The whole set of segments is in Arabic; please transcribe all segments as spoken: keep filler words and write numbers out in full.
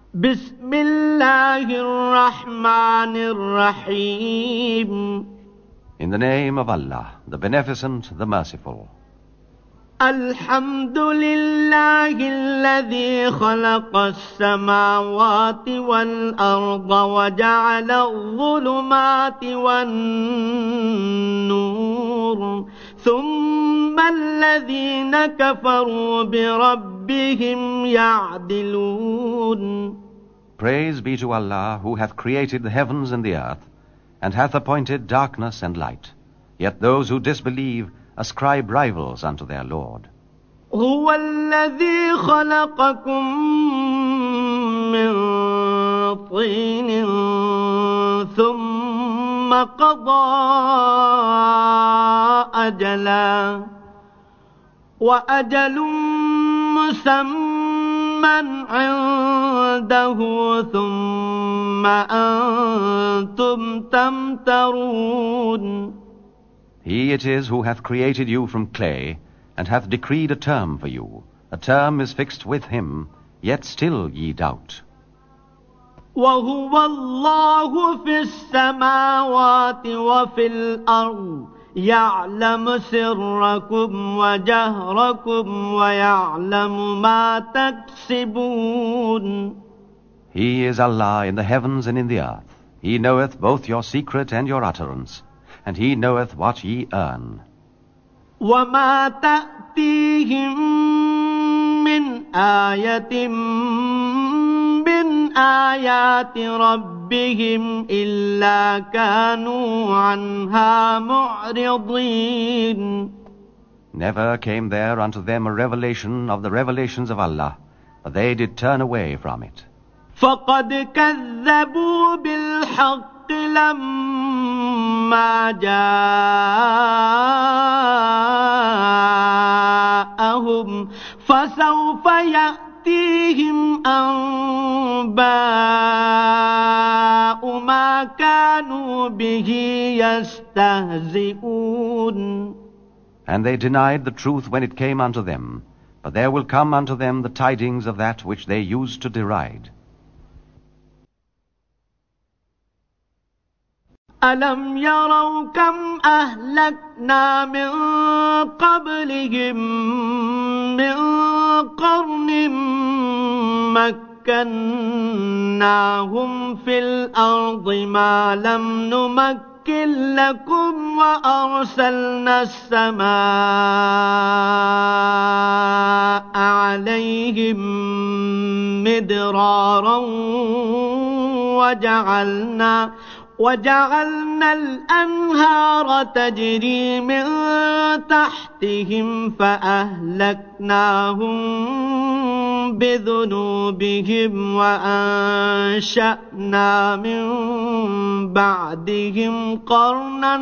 بسم الله الرحمن الرحيم. In the name of Allah, the Beneficent, the Merciful. الحمد لله الذي خلق السماوات والأرض وجعل الظلمات والنور ثم الذين كفروا بربهم يعدلون. Praise be to Allah, who hath created the heavens and the earth, and hath appointed darkness and light. Yet those who disbelieve ascribe rivals unto their Lord. هو الذي خلقكم من طين ثم قضى أجلا وأجل مسمى عنده ثم أنتم تمترون. He it is who hath created you from clay, and hath decreed a term for you. A term is fixed with him, yet still ye doubt. وهو الله في السماوات وفي الأرض يعلم سركم وجهركم ويعلم ما تكسبون. He is Allah in the heavens and in the earth. He knoweth both your secret and your utterance, and he knoweth what ye earn. وما تأتيهم من آية من آيات ربهم إلا كانوا عنها معرضين. Never came there unto them a revelation of the revelations of Allah, but they did turn away from it. فقد كذبوا بالحق لما جاءهم فسوف يأتيهم أنباء ما كانوا به يستهزئون. And they denied the truth when it came unto them, but there will come unto them the tidings of that which they used to deride. ألم يروا كم أهلكنا من قبلهم من قرن مكناهم في الأرض ما لم نمكن لكم وأرسلنا السماء عليهم مدرارا وجعلنا وجعلنا الأنهار تجري من تحتهم فأهلكناهم بذنوبهم وأنشأنا من بعدهم قرنا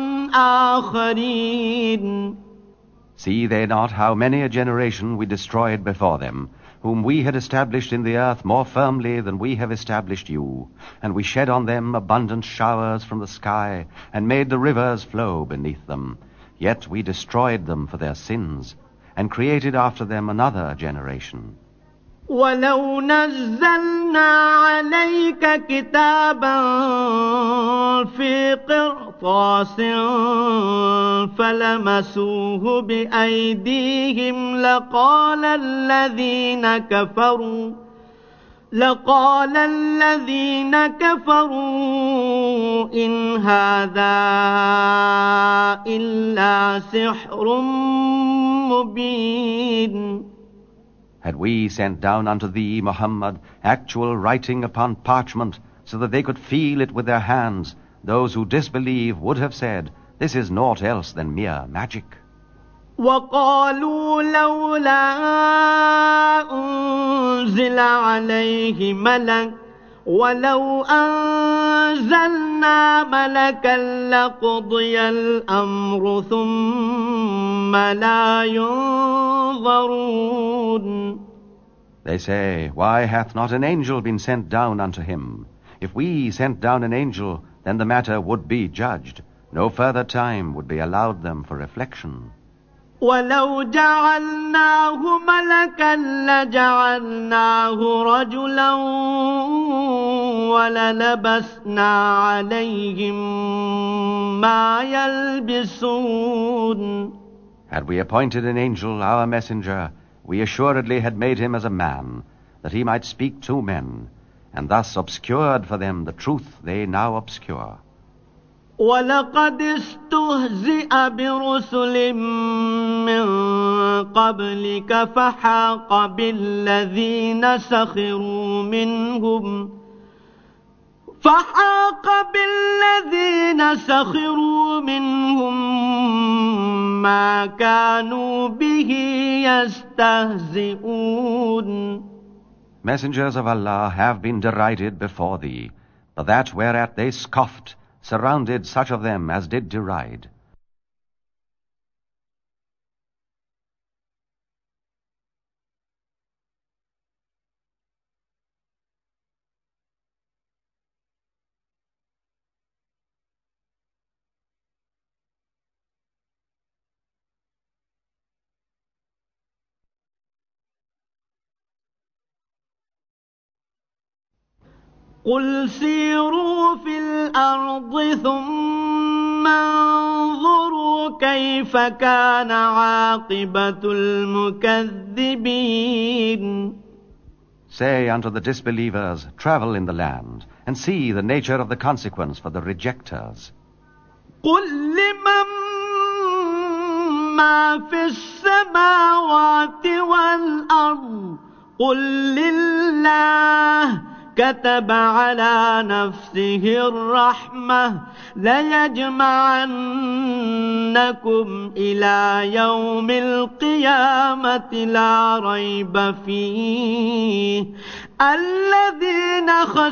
آخرين. See they not how many a generation we destroyed before them, whom we had established in the earth more firmly than we have established you, and we shed on them abundant showers from the sky, and made the rivers flow beneath them. Yet we destroyed them for their sins, and created after them another generation. ولو نزلنا عليك كتابا في قرطاس فلمسوه بأيديهم لقال الذين كفروا لقال الذين كفروا إن هذا إلا سحر مبين. Had we sent down unto thee, Muhammad, actual writing upon parchment, so that they could feel it with their hands, those who disbelieve would have said, this is naught else than mere magic. وقالوا لولا أنزل عليه ملك ولو أنزلنا ملكا لقضي الأمر ثم لا ينظرون. They say, why hath not an angel been sent down unto him? If we sent down an angel, then the matter would be judged. No further time would be allowed them for reflection. ولو جعلناه ملكا لجعلناه رجلا وللبسنا عليهم ما يلبسون. Had we appointed an angel our messenger, we assuredly had made him as a man, that he might speak to men, and thus obscured for them the truth they now obscure. وَلَقَدِ اسْتُهْزِئَ بِرُسُلٍ مِّن قَبْلِكَ فَحَاقَ بِالَّذِينَ سَخِرُوا مِنْهُمْ فَحَاقَ بِالَّذِينَ سَخِرُوا مِنْهُمْ مَا كَانُوا بِهِ يَسْتَهْزِئُونَ. Messengers of Allah have been derided before thee, but that whereat they scoffed surrounded such of them as did deride. قُلْ سِيرُوا فِي الْأَرْضِ ثُمَّ انظُرُوا كَيْفَ كَانَ عَاقِبَةُ الْمُكَذِّبِينَ. Say unto the disbelievers, travel in the land, and see the nature of the consequence for the rejectors. قُلْ لِمَن مَّا فِي السَّمَاوَاتِ وَالْأَرْضِ قُل لِّلَّهِ كتب على نفسه الرحمة ليجمعنكم إلى يوم القيامة لا ريب فيه الذين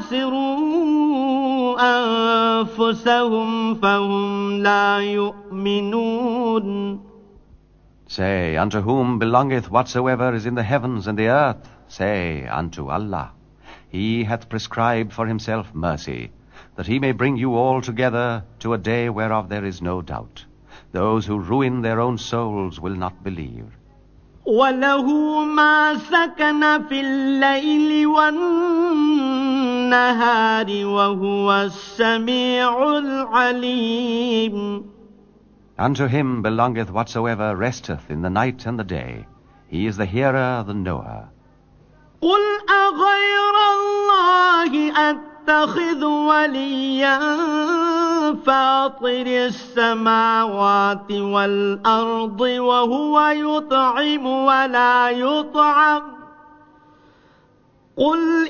خسروا أنفسهم فهم لا يؤمنون. Say, unto whom belongeth whatsoever is in the heavens and the earth? Say, unto Allah. He hath prescribed for himself mercy, that he may bring you all together to a day whereof there is no doubt. Those who ruin their own souls will not believe. وَلَهُ مَا سَكَنَ فِي اللَّيْلِ وَالنَّهَارِ وَهُوَ السَّمِيعُ الْعَلِيمُ. Unto him belongeth whatsoever resteth in the night and the day. He is the hearer, the knower. قُلْ أَغَيْرَ اللَّهِ أَتَّخِذُ وَلِيًّا فَاطِرِ السَّمَاوَاتِ وَالْأَرْضِ وَهُوَ يُطْعِمُ وَلَا يُطْعَمُ قُلْ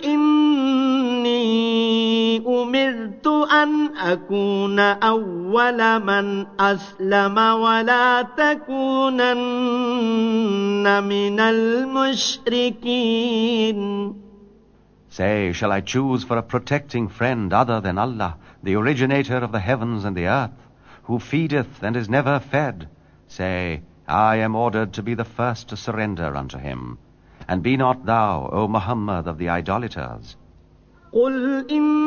إِنِّي أُمِرْتُ أَنْ أَكُونَ أَوَّلَ مَنْ أَسْلَمَ وَلَا تَكُونَنَّ مِنَ الْمُشْرِكِينَ. Say, shall I choose for a protecting friend other than Allah, the originator of the heavens and the earth, who feedeth and is never fed? Say, I am ordered to be the first to surrender unto him. And be not thou, O Muhammad, of the idolaters. قُلْ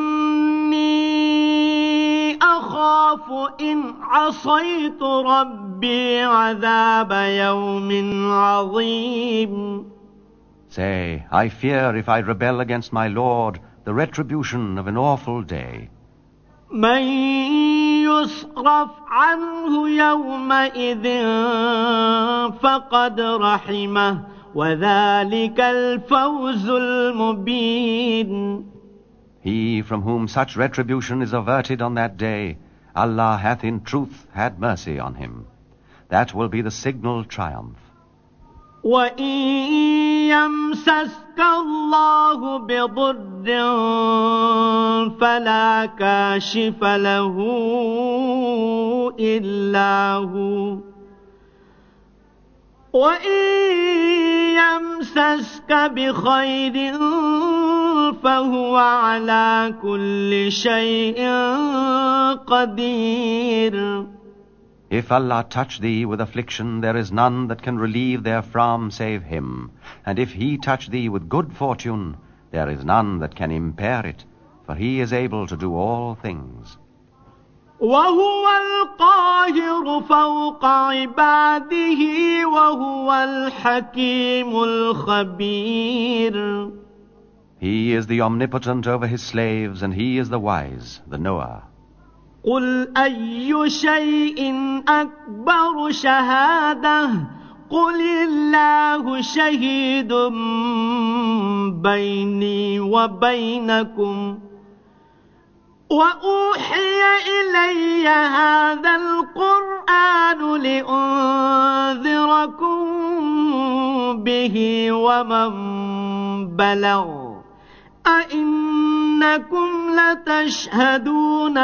إِنِّي أَخَافُ إِنْ عَصَيْتُ رَبِّي عَذَابَ يَوْمٍ عَظِيمٍ. Say, I fear if I rebel against my Lord, the retribution of an awful day. مَنْ يُصْرَفْ عَنْهُ يَوْمَئِذٍ فَقَدْ رَحِمَهُ وَذَلِكَ الْفَوْزُ الْمُبِينُ. He from whom such retribution is averted on that day, Allah hath in truth had mercy on him. That will be the signal triumph. وَإِن يَمْسَسْكَ اللَّهُ بِضُرٍّ فَلَا كَاشِفَ لَهُ إِلَّا هُوَ وَإِن يَمْسَسْكَ بِخَيْرٍ فَهُوَ عَلَى كُلِّ شَيْءٍ قَدِيرٌ. If Allah touch thee with affliction, there is none that can relieve therefrom save him. And if he touch thee with good fortune, there is none that can impair it, for he is able to do all things. وهو القاهر فوق عباده وهو الحكيم الخبير. He is the omnipotent over his slaves, and he is the wise, the knower. قل أي شيء أكبر شهادة قل الله شهيد بيني وبينكم وأوحي إلي هذا القرآن لأنذركم به ومن بلغ أئنكم لتشهدون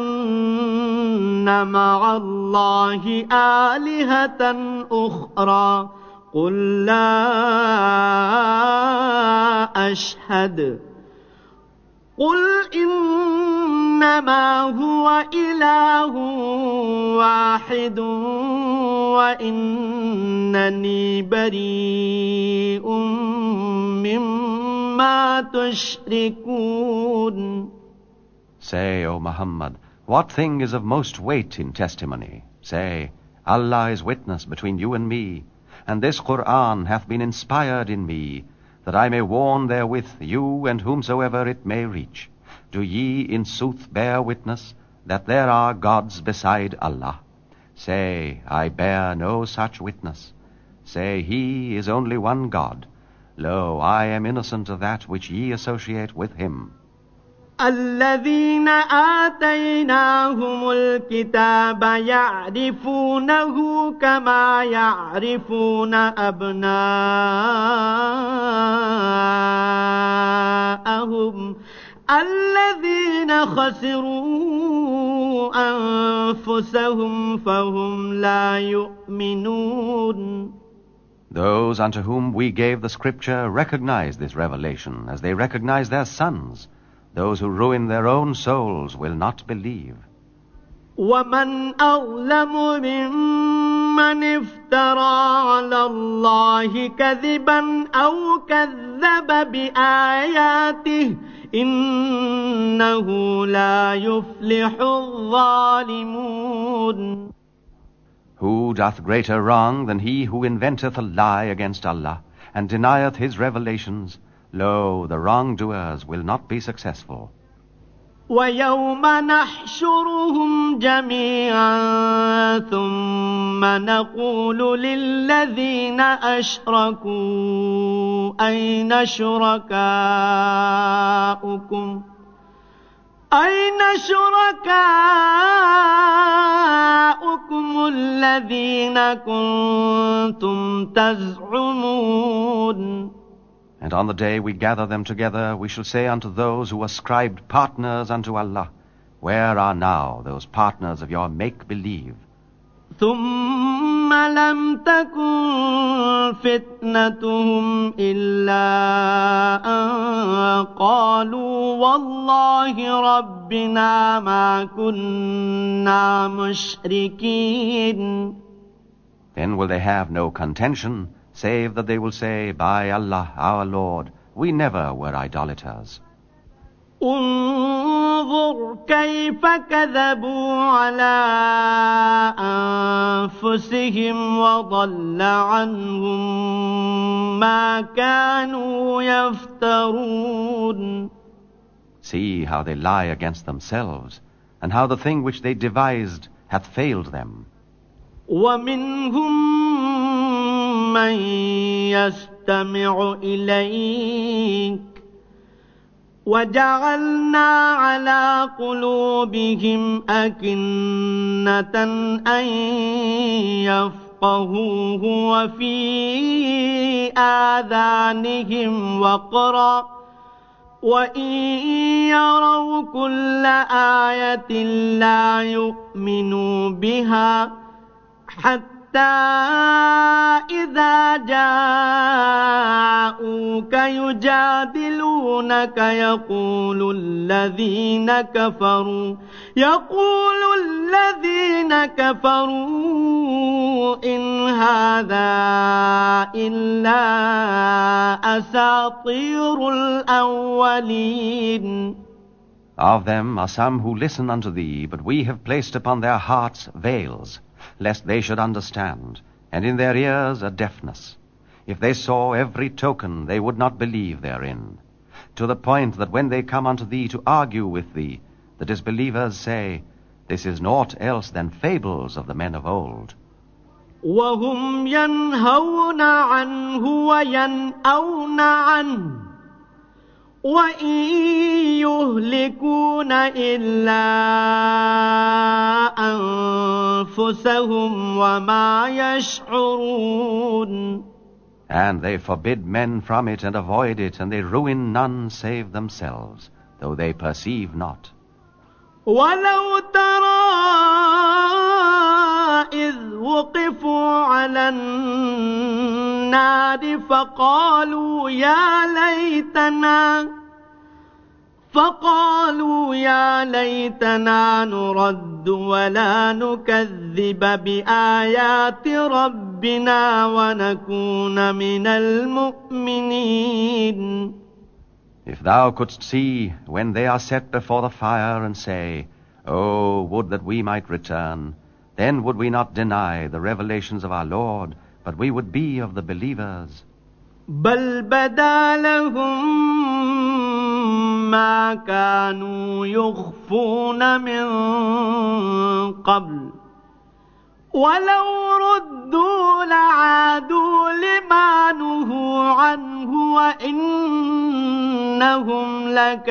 أن مع الله آلهة أخرى قل لا أشهد قل إنما هو إله واحد وإنني بريء مما تشركون. Say, O Muhammad, what thing is of most weight in testimony? Say, Allah is witness between you and me, and this Qur'an hath been inspired in me, that I may warn therewith you and whomsoever it may reach. Do ye in sooth bear witness that there are gods beside Allah? Say, I bear no such witness. Say, He is only one God. Lo, I am innocent of that which ye associate with Him. الذين آتيناهم الكتاب يعرفونه كما يعرفون أبناءهم الذين خسروا أنفسهم فهم لا يؤمنون. Those unto whom we gave the scripture recognize this revelation as they recognize their sons. Those who ruin their own souls will not believe. وَمَنْ أَظْلَمُ مِمَّنِ افْتَرَى عَلَى اللَّهِ كَذِبًا أَوْ كَذَّبَ بِآيَاتِهِ إِنَّهُ لَا يُفْلِحُ الظَّالِمُونَ. Who doth greater wrong than he who inventeth a lie against Allah and denieth His revelations? Lo, the wrongdoers will not be successful. وَيَوْمَ نَحْشُرُهُمْ جَمِيعًا ثُمَّ نَقُولُ لِلَّذِينَ أَشْرَكُوا أَيْنَ شُرَكَاؤُكُمْ أَيْنَ شُرَكَاؤُكُمُ الَّذِينَ كُنتُمْ تَزْعُمُونَ. And on the day we gather them together, we shall say unto those who ascribed partners unto Allah, where are now those partners of your make-believe? ثُمَّ لَمْ تَكُنْ فِتْنَتُهُمْ إِلَّا أَنْ قَالُوا وَاللَّهِ رَبِّنَا مَا كُنَّا مُشْرِكِينَ. Then will they have no contention, save that they will say, By Allah, our Lord, we never were idolaters. انظر كيف كذبوا على أنفسهم وضل عنهم ما كانوا يفترون. See how they lie against themselves, and how the thing which they devised hath failed them. ومنهم من يستمع إليك وجعلنا على قلوبهم أكنة أن يفقهوه وفي آذانهم وقرا وإن يروا كل آية لا يؤمنوا بها حتى إذا جاءوك يجادلونك يقول الذين كفروا يقول الذين كفروا إن هذا إلا أساطير الأولين. Of them are some who listen unto thee, but we have placed upon their hearts veils, lest they should understand, and in their ears a deafness. If they saw every token, they would not believe therein. To the point that when they come unto thee to argue with thee, the disbelievers say, This is naught else than fables of the men of old. وهم ينهون عنه وينأون عنه وإن يهلكون إلا أنفسهم وما يشعرون. And they forbid men from it and avoid it, and they ruin none save themselves, though they perceive not. ولو ترى إذ وقفوا على النار فقالوا يا ليتنا فقالوا يا ليتنا نرد ولا نكذب بآيات ربنا ونكون من المؤمنين. If thou couldst see when they are set before the fire and say, Oh, would that we might return, then would we not deny the revelations of our Lord, but we would be of the believers. بل بدا لهم ما كانوا يخفون من قبل ولو ردوا لعادوا لما نهوا عنه وإنهم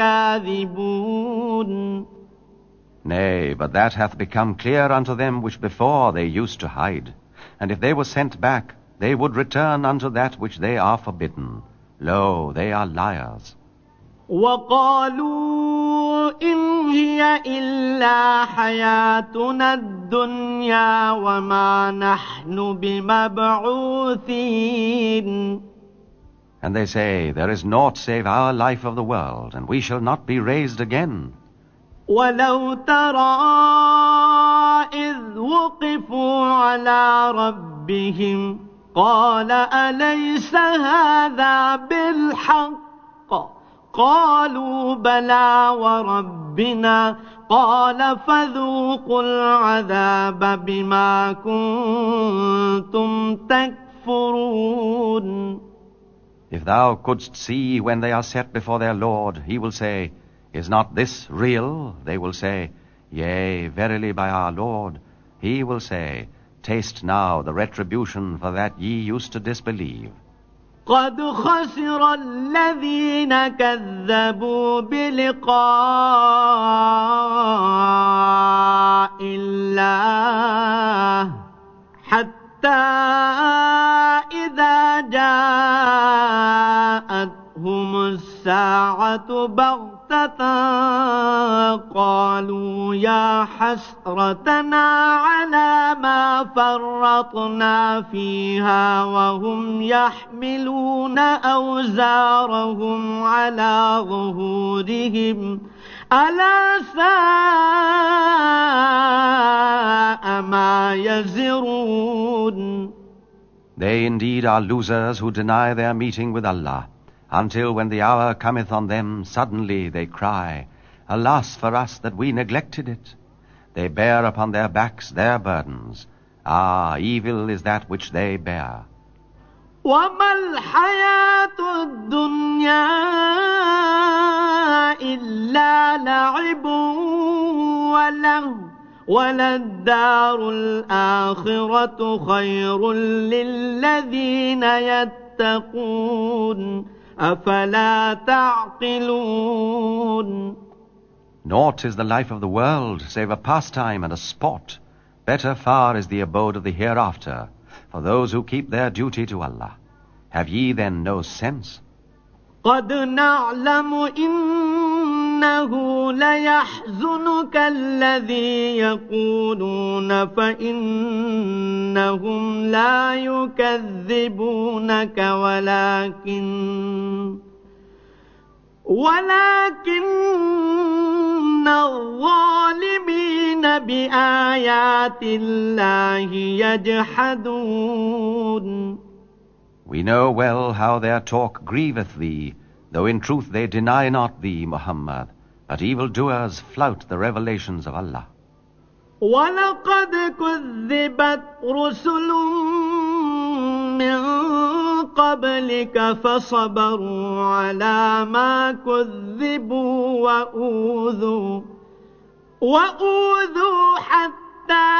لكاذبون. Nay, but that hath become clear unto them which before they used to hide. And if they were sent back, they would return unto that which they are forbidden. Lo, they are liars. وقالوا إن هي إلا حياتنا الدنيا وما نحن بمبعوثين. And they say, There is naught save our life of the world, and we shall not be raised again. ولو ترى إذ وقفوا على ربهم قال أليس هذا بالحق قالوا بلى وربنا قال فذوقوا العذاب بما كنتم تكفرون. If thou couldst see when they are set before their Lord, he will say, Is not this real? They will say, Yea, verily by our Lord. He will say, Taste now the retribution for that ye used to disbelieve. قد خسر الذين كذبوا بلقاء الله حتى إذا جاءتهم الساعة بغتة قالوا يا حسرتنا على ما فرطنا فيها وهم يحملون أوزارهم على ظهورهم ألا ساء ما يزرون. They indeed are losers who deny their meeting with Allah, until when the hour cometh on them, suddenly they cry, Alas for us that we neglected it. They bear upon their backs their burdens. Ah, evil is that which they bear. وَمَا الْحَيَاةُ الدُّنْيَا إِلَّا لَعِبٌ وَلَهْوٌ وَلَلدَّارُ الْآخِرَةُ خَيْرٌ لِّلَّذِينَ يَتَّقُونَ أَفَلَا تَعْقِلُونَ. Naught is the life of the world, save a pastime and a sport. Better far is the abode of the hereafter, for those who keep their duty to Allah. Have ye then no sense? قَدْ نَعْلَمُ إِنَّهُ لَيَحْزُنُكَ الَّذِي يَقُولُونَ فَإِنَّهُمْ لَا يُكَذِّبُونَكَ وَلَكِنَّ وَلَكِنَّ الظَّالِمِينَ بِآيَاتِ اللَّهِ يَجْحَدُونَ. We know well how their talk grieveth thee, though in truth they deny not thee, Muhammad. But evildoers flout the revelations of Allah. وَلَقَدْ كُذِّبَتْ رُسُلٌ مِّن قَبْلِكَ فَصَبَرُوا عَلَى مَا كُذِّبُوا وَأُوذُوا وَأُوذُوا حَتَّى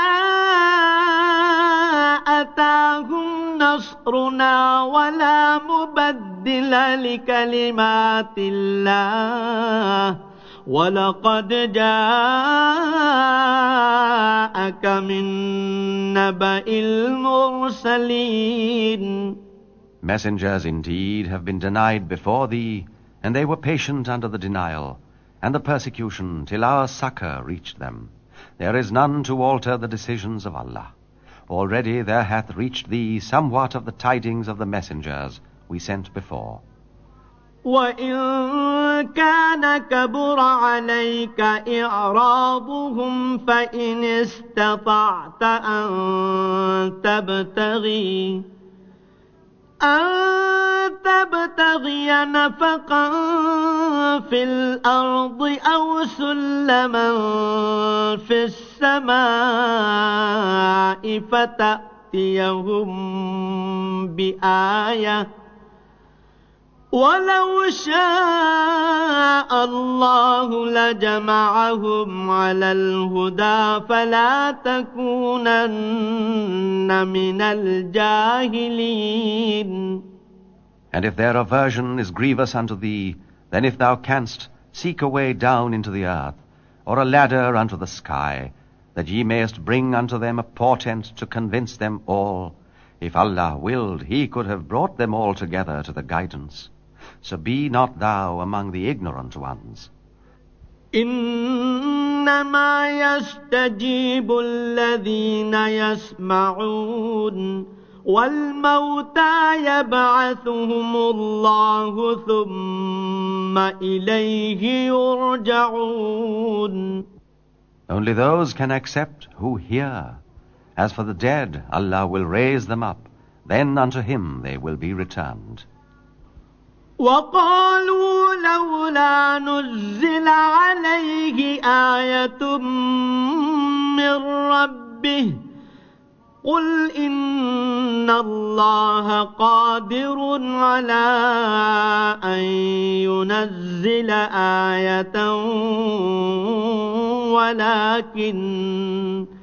أَتَاهُمْ نَصْرُنَا وَلَا مُبَدِّلَ لِكَلِمَاتِ اللَّهِ وَلَقَدْ جَاءَكَ مِن نَّبَإِ الْمُرْسَلِينَ. Messengers indeed have been denied before thee, and they were patient under the denial and the persecution till our succor reached them. There is none to alter the decisions of Allah. Already there hath reached thee somewhat of the tidings of the messengers we sent before. وَإِن كَانَ كَبُرَ عَلَيْكَ إِعْرَاضُهُمْ فَإِنِ اسْتَطَعْتَ أَن تَبْتَغِي أَن تَبْتَغِيَ نَفَقًا فِي الْأَرْضِ أَوْ سُلَّمًا فِي السَّمَاءِ فَتَأْتِيَهُم بِآيَةٍ وَلَوْ شَاءَ اللَّهُ لَجَمَعَهُمْ عَلَى الْهُدَى فَلَا تَكُونَنَّ مِنَ الْجَاهِلِينَ. And if their aversion is grievous unto thee, then if thou canst, seek a way down into the earth, or a ladder unto the sky, that ye mayest bring unto them a portent to convince them all. If Allah willed, He could have brought them all together to the guidance. So be not thou among the ignorant ones. إِنَّمَا يَسْتَجِيبُ الَّذِينَ يَسْمَعُونَ وَالْمَوْتَى يَبْعَثُهُمُ اللَّهُ ثُمَّ إِلَيْهِ يُرْجَعُونَ. Only those can accept who hear. As for the dead, Allah will raise them up, then unto Him they will be returned. وَقَالُوا لَوْلَا نُزِّلَ عَلَيْهِ آيَةٌ مِّن رَّبِّهِ قُلْ إِنَّ اللَّهَ قَادِرٌ عَلَىٰ أَن يُنَزِّلَ آيَةً وَلَكِنَّ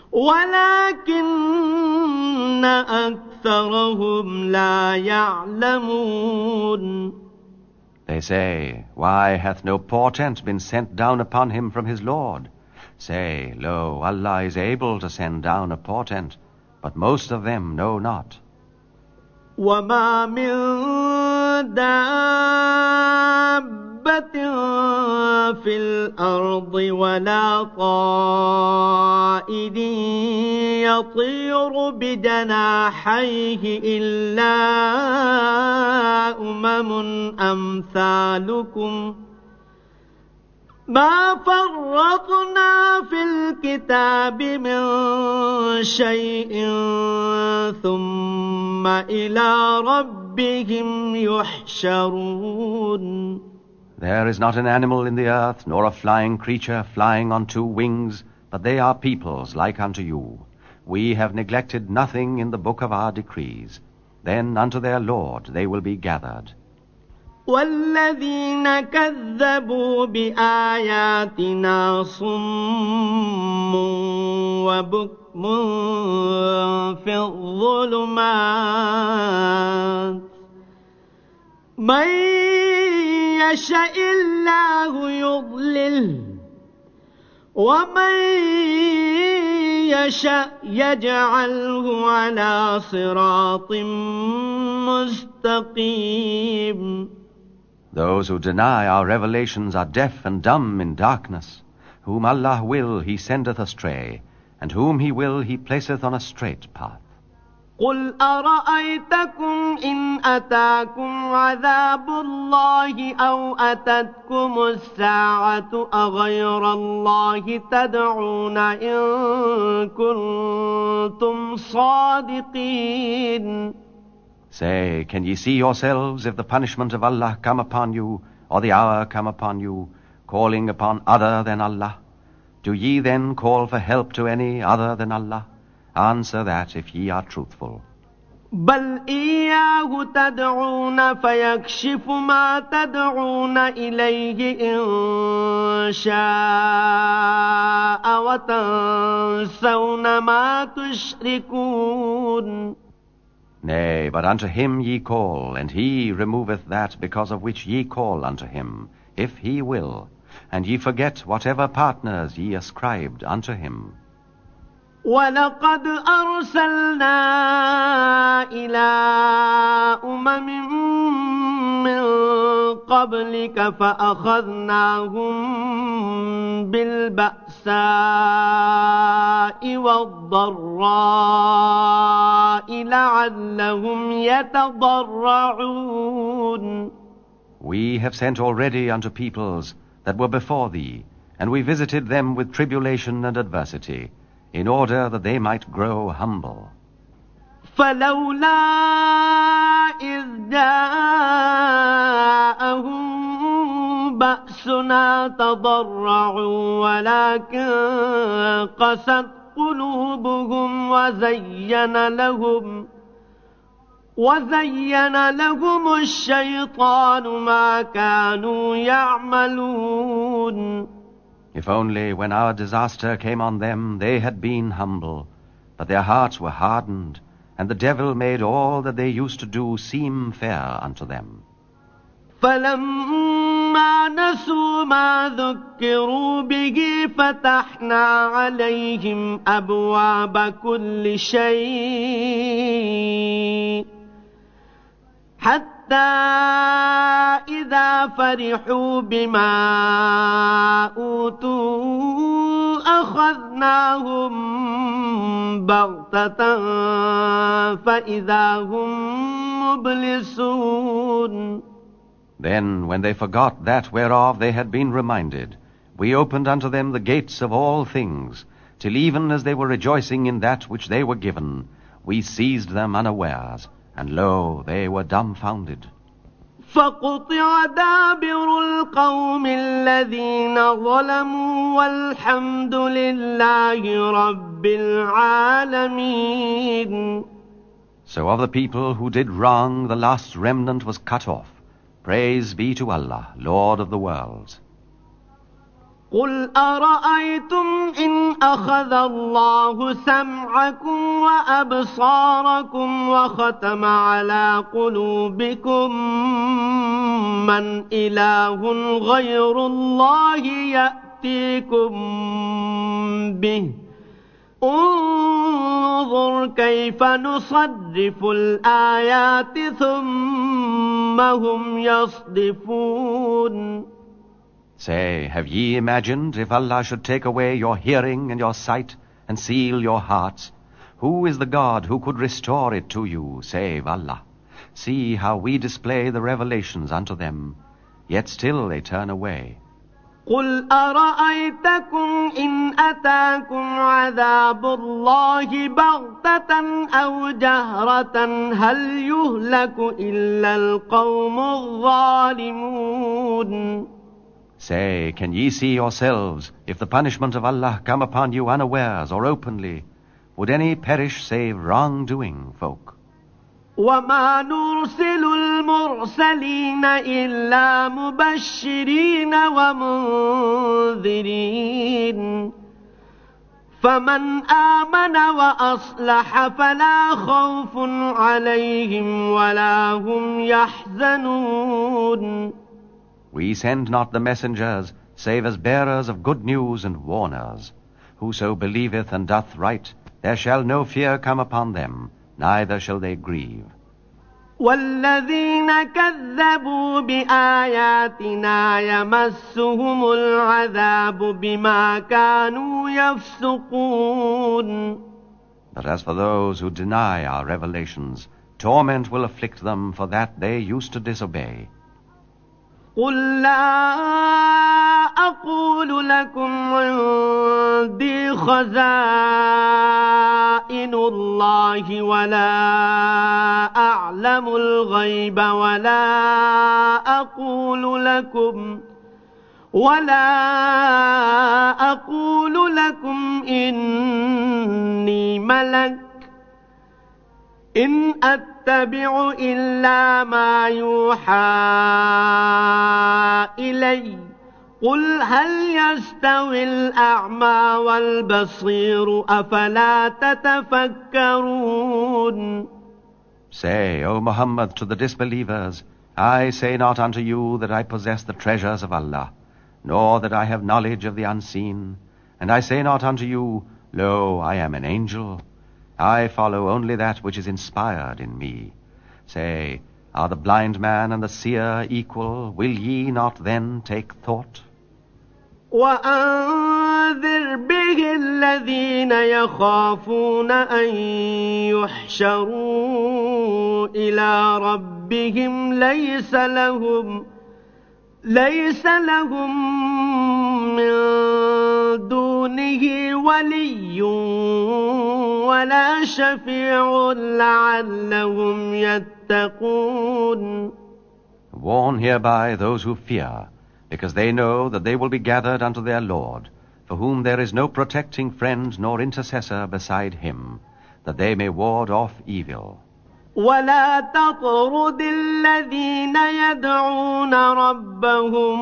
وَلَكِنَّ أَكْثَرَهُمْ لَا يَعْلَمُونَ. They say, Why hath no portent been sent down upon him from his Lord? Say, Lo, Allah is able to send down a portent, but most of them know not. وَمَا مِن دَابَّةٍ فِي الْأَرْضِ وَلَا طَائِرٍ يَطِيرُ بِجَنَاحَيْهِ إِلَّا أُمَمٌ أَمْثَالُكُمْ مَا فَرَّطْنَا فِي الْكِتَابِ مِن شَيْءٍ ثُمَّ إِلَى رَبِّهِمْ يُحْشَرُونَ. There is not an animal in the earth, nor a flying creature flying on two wings, but they are peoples like unto you. We have neglected nothing in the book of our decrees. Then unto their Lord they will be gathered. وَالَّذِينَ كَذَّبُوا بِآيَاتِنَا صُمٌّ وَبُكْمٌ فِي الظُّلُمَاتِ مَن يَشَإِ اللَّهُ يُضْلِلْهُ وَمَن يَشَأْ يَجْعَلْهُ عَلَى صِرَاطٍ مُّسْتَقِيمٍ. Those who deny our revelations are deaf and dumb in darkness. Whom Allah will, He sendeth astray, and whom He will, He placeth on a straight path. قُلْ أَرَأَيْتَكُمْ إِنْ أَتَاكُمْ عَذَابُ اللَّهِ أَوْ أَتَتْكُمُ السَّاعَةُ أَغَيْرَ اللَّهِ تَدْعُونَ إِن كُنتُمْ صَادِقِينَ. Say, can ye see yourselves if the punishment of Allah come upon you, or the hour come upon you? calling upon other than Allah? Do ye then call for help to any other than Allah? Answer that if ye are truthful. بل إياه تدعون فيكشف ما تدعون إليه إن شاء وتنسون ما تشركون. Nay, but unto him ye call, and he removeth that because of which ye call unto him, if he will, and ye forget whatever partners ye ascribed unto him. وَلَقَدْ أَرْسَلْنَا إِلَىٰ أُمَمٍ مِّن قَبْلِكَ فَأَخَذْنَاهُم بِالْبَأْسَاءِ وَالضَّرَّاءِ لَعَلَّهُمْ يَتَضَرَّعُونَ. We have sent already unto peoples that were before thee, and we visited them with tribulation and adversity, in order that they might grow humble. فَلَوْلَا إِذْ جَاءَهُم بَأْسُنَا تَضَرَّعُوا وَلَكِن قَسَتْ قُلُوبُهُمْ وَزَيَّنَ لَهُمْ وَزَيَّنَ لَهُمُ الشَّيْطَانُ مَا كَانُوا يَعْمَلُونَ. If only when our disaster came on them they had been humble, but their hearts were hardened, and the devil made all that they used to do seem fair unto them. فَلَمَّا نَسُوا مَا ذُكِّرُوا بِهِ فَتَحْنَا عَلَيْهِمْ أَبْوَابَ كُلِّ شَيْءٍ حَتَّى إِذَا فَرِحُوا بِمَا أُوتُوا أَخَذْنَاهُم بَغْتَةً فَإِذَا هُم مُّبْلِسُونَ. Then, when they forgot that whereof they had been reminded, we opened unto them the gates of all things, till even as they were rejoicing in that which they were given, we seized them unawares, and lo, they were dumbfounded. فَقُطِعَ دَابِرُ الْقَوْمِ الَّذِينَ ظَلَمُوا وَالْحَمْدُ لِلَّهِ رَبِّ الْعَالَمِينَ. So of the people who did wrong, the last remnant was cut off. Praise be to Allah, Lord of the worlds. قُلْ أَرَأَيْتُمْ إِنْ أَخَذَ اللَّهُ سَمْعَكُمْ وَأَبْصَارَكُمْ وَخَتَمَ عَلَى قُلُوبِكُمْ مَنْ إِلَٰهٌ غَيْرُ اللَّهِ يَأْتِيكُمْ بِهِ انظُرْ كَيْفَ نُصَرِّفُ الْآيَاتِ ثُمَّ هُمْ يَصْدِفُونَ. Say, have ye imagined if Allah should take away your hearing and your sight and seal your hearts? Who is the God who could restore it to you, save Allah? See how we display the revelations unto them, yet still they turn away. قُلْ أَرَأَيْتَكُمْ إِنْ أَتَاكُمْ عَذَابُ اللَّهِ بَغْتَةً أَوْ جَهْرَةً هَلْ يُهْلَكُ إِلَّا الْقَوْمُ الظَّالِمُونَ. Say, can ye see yourselves, if the punishment of Allah come upon you unawares or openly, would any perish save wrongdoing folk? وَمَا نُرْسِلُ الْمُرْسَلِينَ إِلَّا مُبَشِّرِينَ وَمُنذِرِينَ فَمَنْ آمَنَ وَأَصْلَحَ فَلَا خَوْفٌ عَلَيْهِمْ وَلَا هُمْ يَحْزَنُونَ. We send not the messengers, save as bearers of good news and warners. Whoso believeth and doth right, there shall no fear come upon them, neither shall they grieve. وَالَّذِينَ كَذَّبُوا بِآيَاتِنَا يَمَسُّهُمُ الْعَذَابُ بِمَا كَانُوا يَفْسُقُونَ. But as for those who deny our revelations, torment will afflict them for that they used to disobey. قُلْ لَا أَقُولُ لَكُمْ عِندِي خَزَائِنُ اللَّهِ وَلَا أَعْلَمُ الْغَيْبَ وَلَا أَقُولُ لَكُمْ ولا أقول لكم إني ملك إن أتبع إلا ما يوحى إلي قل هل يستوي الأعمى والبصير أفلا تتفكرون. Say, O Muhammad, to the disbelievers, I say not unto you that I possess the treasures of Allah, nor that I have knowledge of the unseen, and I say not unto you, Lo, I am an angel. I follow only that which is inspired in me. Say, are the blind man and the seer equal? Will ye not then take thought? وأنذر به الذين يخافون أن يحشروا إلى ربهم ليس لهم ليس لهم من دونه ولي ولا شفيع لعلهم يتقون. Warn hereby those who fear, because they know that they will be gathered unto their Lord, for whom there is no protecting friend nor intercessor beside him, that they may ward off evil. ولا تطرد الذين يدعون ربهم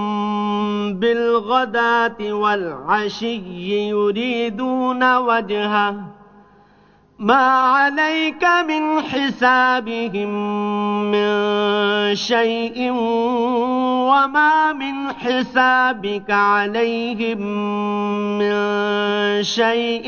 بالغداة والعشي يريدون وجهه ما عليك من حسابهم من شيء وما من حسابك عليهم من شيء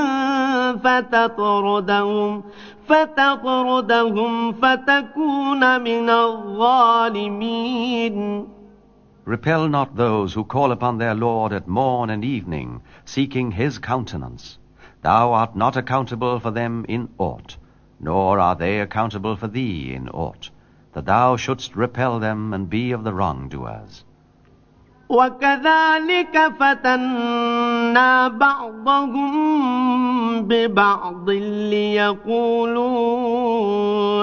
فتطردهم فتطردهم فتكون من الظالمين. Repel not those who call upon their Lord at morn and evening, seeking his countenance. Thou art not accountable for them in aught, nor are they accountable for thee in aught, that thou shouldst repel them and be of the wrongdoers. وكذلك فتنا بعضهم ببعض ليقولوا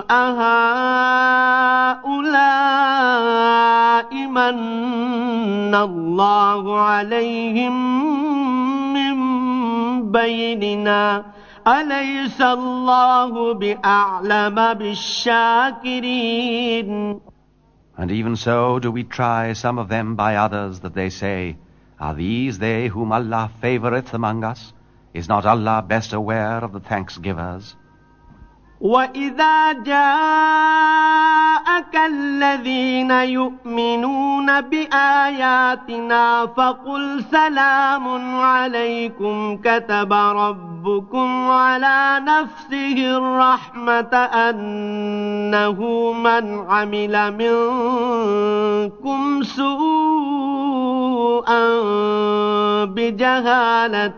أهؤلاء من الله عليهم من بيننا أليس الله بأعلم بالشاكرين. And even so do we try some of them by others, that they say, Are these they whom Allah favoureth among us? Is not Allah best aware of the thanksgivers? وَإِذَا جَاءَكَ الَّذِينَ يُؤْمِنُونَ بِآيَاتِنَا فَقُلْ سَلَامٌ عَلَيْكُمْ كَتَبَ رَبُّكُمْ عَلَى نَفْسِهِ الرَّحْمَةَ أَنَّهُ مَنْ عَمِلَ مِنكُمْ سُوءًا بِجَهَالَةٍ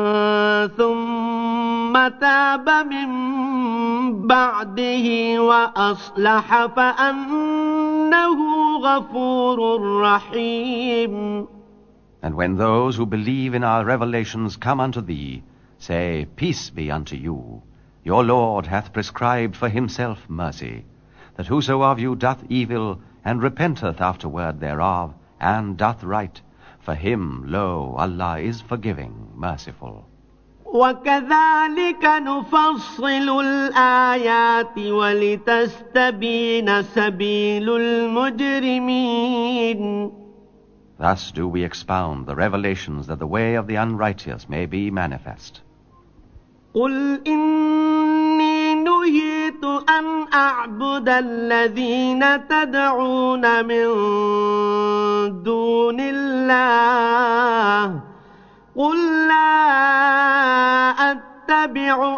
ثُمَّ تَابَ مِن بعده وأصلح فأنه غفور رحيم. And when those who believe in our revelations come unto thee, say, Peace be unto you. Your Lord hath prescribed for himself mercy, that whoso of you doth evil, and repenteth afterward thereof, and doth right, for him, lo, Allah is forgiving, merciful. وَكَذَلِكَ نُفَصِّلُ الْآيَاتِ وَلِتَسْتَبِينَ سَبِيلُ الْمُجْرِمِينَ. Thus do we expound the revelations, that the way of the unrighteous may be manifest. قُلْ إِنِّي نُهِيتُ أَنْ أَعْبُدَ الَّذِينَ تَدْعُونَ مِن دُونِ اللَّهِ قُلْ لَا أَتَّبِعُ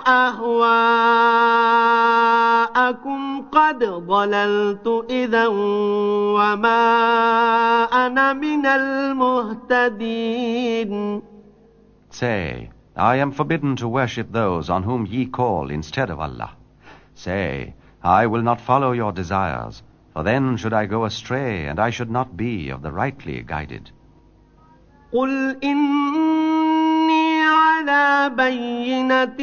أَهْوَاءَكُمْ قَدْ ضَلَلْتُ إِذًا وَمَا أَنَا مِنَ الْمُهْتَدِينَ. Say, I am forbidden to worship those on whom ye call instead of Allah. Say, I will not follow your desires, for then should I go astray, and I should not be of the rightly guided. قُلْ إِنِّي عَلَى بَيِّنَةٍ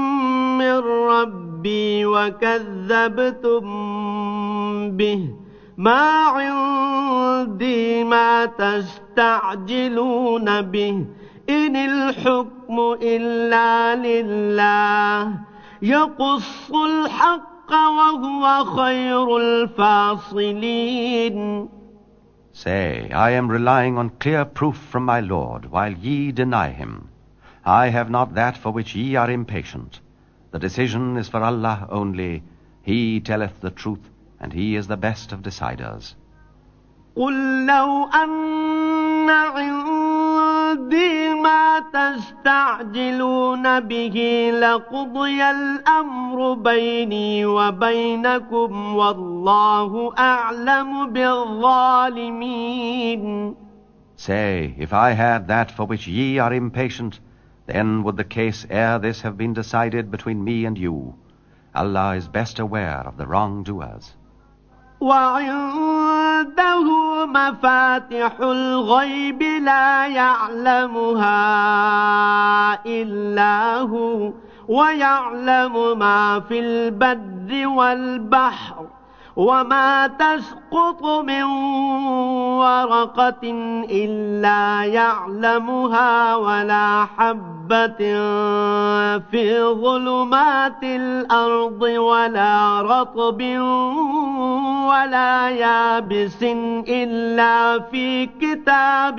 مِّن رَّبِّي وَكَذَّبْتُم بِهِ ما عندي ما تستعجلون به إن الحكم إلا لله يقص الحق وهو خير الفاصلين. Say, I am relying on clear proof from my Lord, while ye deny him. I have not that for which ye are impatient. The decision is for Allah only. He telleth the truth, and he is the best of deciders. قل لو أن عندي ما تستعجلون به لقضي الأمر بيني وبينكم والله أعلم بالظالمين. Say, if I had that for which ye are impatient, then would the case ere this have been decided between me and you. Allah is best aware of the wrongdoers. وعنده مفاتح الغيب لا يعلمها إلا هو ويعلم ما في البر والبحر وما تسقط من ورقة إلا يعلمها ولا حبة في ظلمات الأرض ولا رطب ولا يابس إلا في كتاب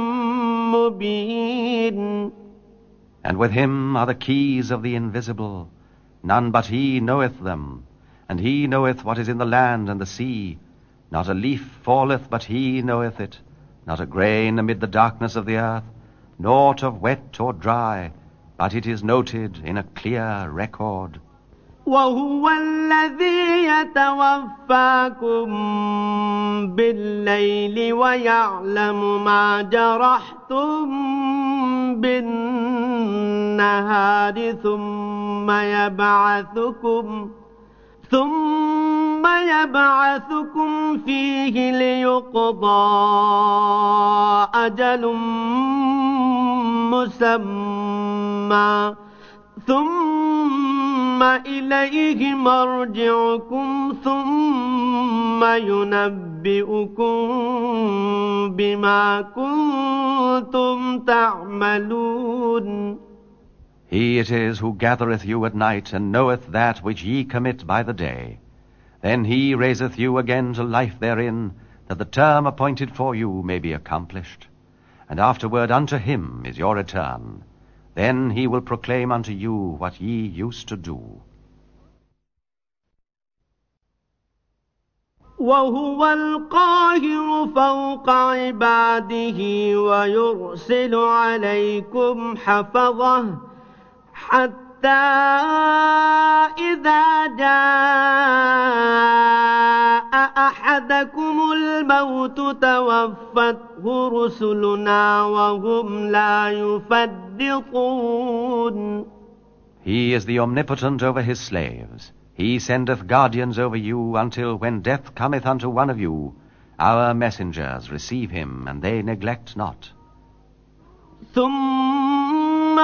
مبين. And with him are the keys of the invisible. None but he knoweth them. And he knoweth what is in the land and the sea. Not a leaf falleth but he knoweth it, not a grain amid the darkness of the earth, naught of wet or dry, but it is noted in a clear record. وهو الذي يتوفاكم بالليل ويعلم ما جرحتم بالنهار ثم يبعثكم ثم يبعثكم فيه ليقضى أجل مسمى ثم إليه مرجعكم ثم ينبئكم بما كنتم تعملون. He it is who gathereth you at night, and knoweth that which ye commit by the day. Then he raiseth you again to life therein, that the term appointed for you may be accomplished. And afterward unto him is your return. Then he will proclaim unto you what ye used to do. وهو القاهر فوق عباده ويرسل عليكم حفظه حتى إذا جاء أحدكم الموت توفته رسلنا وهم لا يفرطون. He is the omnipotent over his slaves. He sendeth guardians over you until when death cometh unto one of you, our messengers receive him, and they neglect not. ثم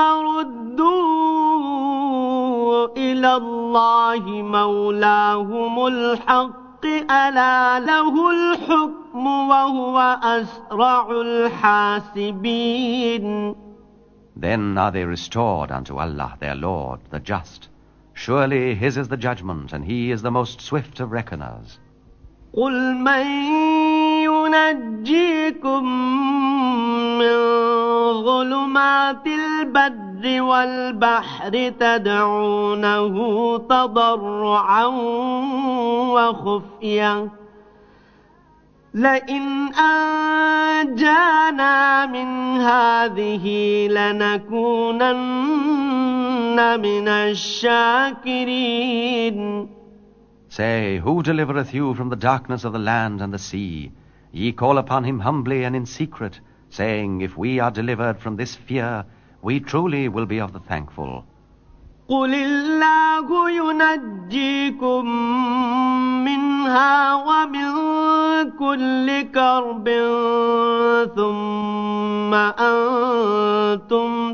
ردوا إلى الله مولاهم الحق ألا له الحكم وهو أسرع الحاسبين. Then are they restored unto Allah their Lord, the just. Surely his is the judgment, and he is the most swift of reckoners. قل من ينجيكم من ظلمات البر والبحر تدعونه تضرعا وخفيا لئن أنجانا من هذه لنكونن من الشاكرين. Say, who delivereth you from the darkness of the land and the sea? Ye call upon him humbly and in secret, saying, if we are delivered from this fear, we truly will be of the thankful. قل الله ينجيكم منها ومن كل كرب ثم أنتم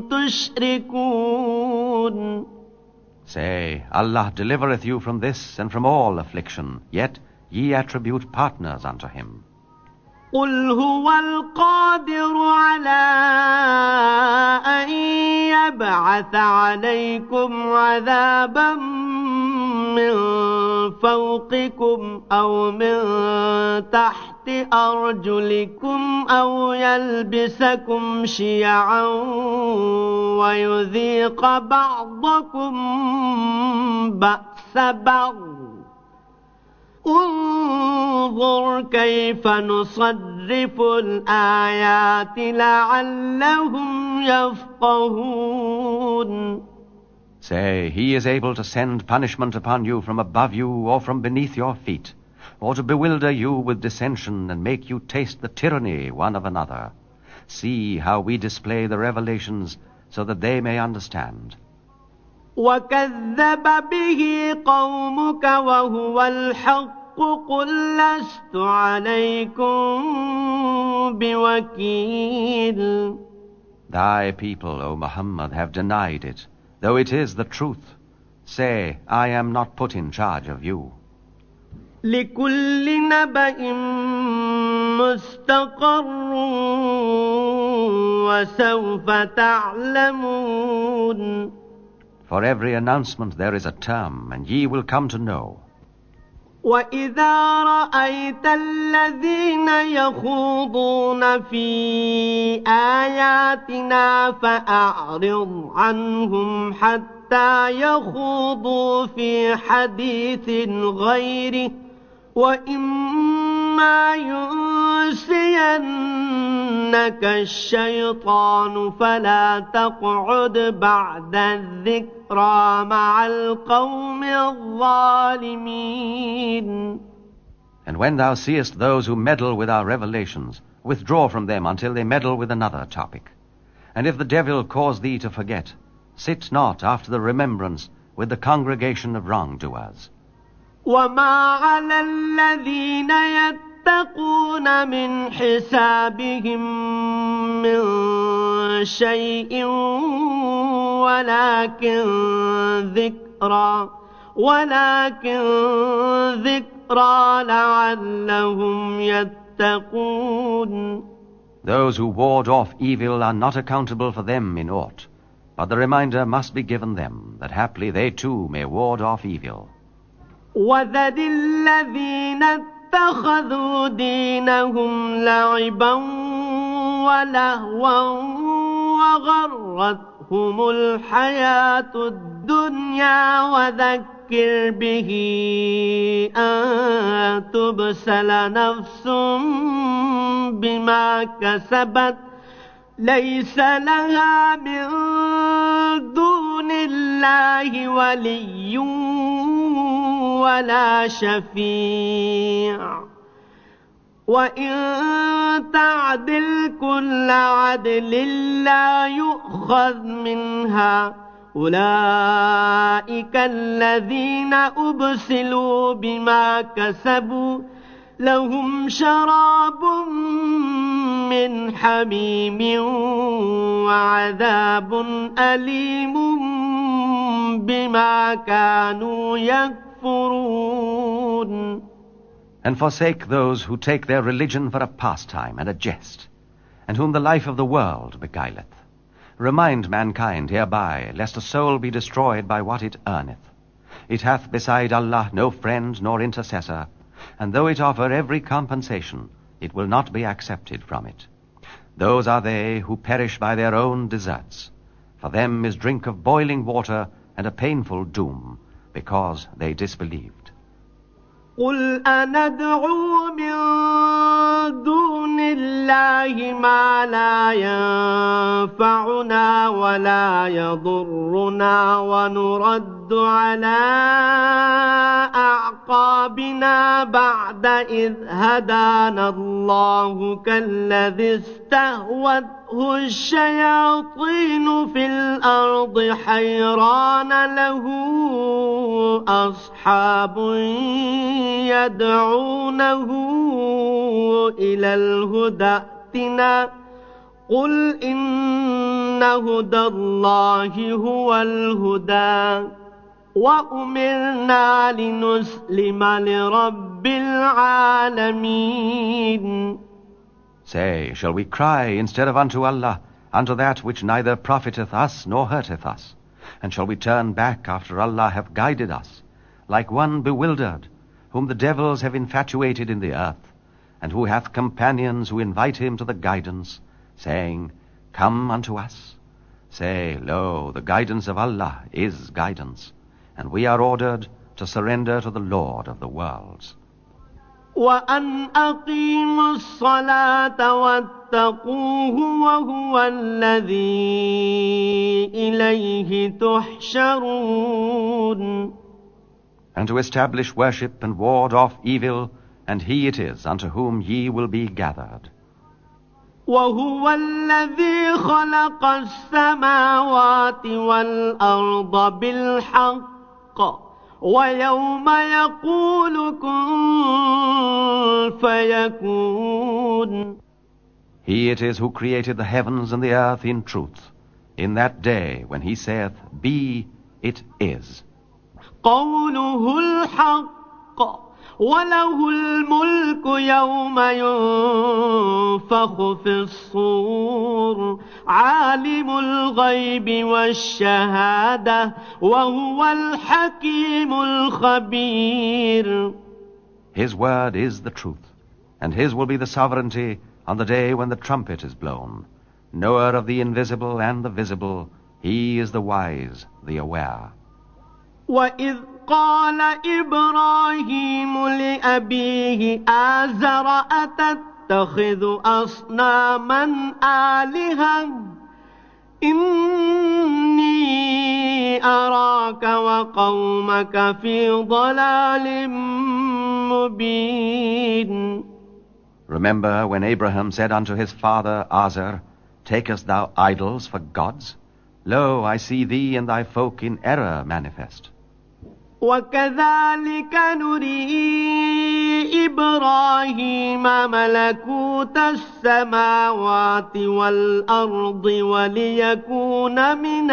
تشركون. Say, Allah delivereth you from this and from all affliction, yet ye attribute partners unto him. قل هو القادر على أن يبعث عليكم عذابا من فوقكم أو من تحت أرجلكم أو يلبسكم شيعا ويذيق بعضكم بأس بعض انظر كيف نصرف الآيات لعلهم يفقهون. Say, he is able to send punishment upon you from above you or from beneath your feet, or to bewilder you with dissension and make you taste the tyranny one of another. See how we display the revelations so that they may understand. وكذب به قومك وهو الحق قل لست عليكم بوكيل. Thy people, O Muhammad, have denied it, though it is the truth. Say, I am not put in charge of you. لكل نبأ مستقر وسوف تعلمون. For every announcement there is a term, and ye will come to know. وَإِذَا رَأَيْتَ الَّذِينَ يَخُوضُونَ فِي آيَاتِنَا فَأَعْرِضْ عَنْهُمْ حَتَّى يَخُوضُوا فِي حَدِيثٍ غَيْرِهِ وَإِمَّا يُنسِيَنَّكَ الشَّيْطَانُ فَلَا تَقْعُدْ بَعْدَ الذِّكْرَى مَعَ الْقَوْمِ الظَّالِمِينَ. And when thou seest those who meddle with our revelations, withdraw from them until they meddle with another topic. And if the devil cause thee to forget, sit not after the remembrance with the congregation of wrongdoers. وَمَا عَلَى الَّذِينَ يَتَّقُونَ مِنْ حِسَابِهِمْ مِنْ شَيْءٍ وَلَكِنْ ذِكْرَى وَلَكِنْ ذِكْرَى لَعَلَّهُمْ يَتَّقُونَ. Those who ward off evil are not accountable for them in aught, but the reminder must be given them, that haply they too may ward off evil. وَذَرِ الَّذِينَ اتَّخَذُوا دِينَهُمْ لَعِبًا وَلَهْوًا وَغَرَّتْهُمُ الْحَيَاةُ الدُّنْيَا وَذَكِّرْ بِهِ أَن تُبْسَلَ نَفْسٌ بِمَا كَسَبَتْ لَيْسَ لَهَا مِن دُونِ اللَّهِ وَلِيٌّ ولا شفيع وإن تعدل كل عدل لا يؤخذ منها أولئك الذين أبسلوا بما كسبوا لهم شراب من حميم وعذاب أليم بما كانوا يكفرون. And forsake those who take their religion for a pastime and a jest, and whom the life of the world beguileth. Remind mankind hereby, lest a soul be destroyed by what it earneth. It hath beside Allah no friend nor intercessor, and though it offer every compensation, it will not be accepted from it. Those are they who perish by their own deserts. For them is drink of boiling water and a painful doom, because they disbelieved. قُلْ أَنَدْعُو مِن دُونِ اللَّهِ مَا لَا يَنفَعُنَا وَلَا يَضُرُّنَا وَنُرَدُّ عَلَى أَعْقَابِنَا بَعْدَ إِذْ هَدَانَا اللَّهُ كَالَّذِي اسْتَهْوَتْهُ الشَّيَاطِينُ فِي الْأَرْضِ حَيْرَانَ لَهُ أَصْحَابٌ يدعونه إلى الهدى ائتنا قل إن هدى الله هو الهدى وأمرنا لنسلم لرب العالمين. Say, shall we cry instead of unto Allah, unto that which neither profiteth us nor hurteth us? And shall we turn back after Allah have guided us, like one bewildered, whom the devils have infatuated in the earth, and who hath companions who invite him to the guidance, saying, Come unto us? Say, Lo, the guidance of Allah is guidance, and we are ordered to surrender to the Lord of the worlds. وأن أقيموا الصلاة واتقوه وهو الذي إليه تحشرون. And to establish worship and ward off evil, and he it is unto whom ye will be gathered. وهو الذي خلق السماوات والأرض بالحق ويوم يقول كن فيكون. He it is who created the heavens and the earth in truth, in that day when he saith, Be, it is. قوله الحق وله الملك يوم ينفخ في الصور عالم الغيب والشهادة وهو الحكيم الخبير. His word is the truth, and his will be the sovereignty on the day when the trumpet is blown. Knower of the invisible and the visible, he is the wise, the aware. وَإِذْ قَالَ إِبْرَاهِيمُ لِأَبِيهِ آزَرَ أَتَتَّخِذُ أَصْنَامًا آلِهَةً إِنِّي أَرَاكَ وَقَوْمَكَ فِي ضَلَالٍ مُبِينٍ. Remember when Abraham said unto his father Azar, Takest thou idols for gods? Lo, I see thee and thy folk in error manifest. وكذلك نري إبراهيم ملكوت السماوات والأرض وليكون من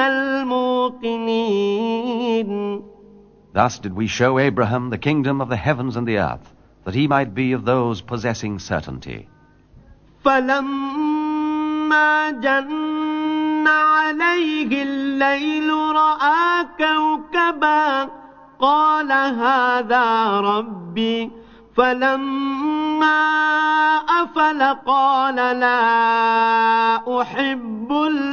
الموقنين. Thus did we show Abraham the kingdom of the heavens and the earth, that he might be of those possessing certainty. فلما جن عليه الليل رأى كوكبا قال هذا ربي فلما أفل قال لا أحب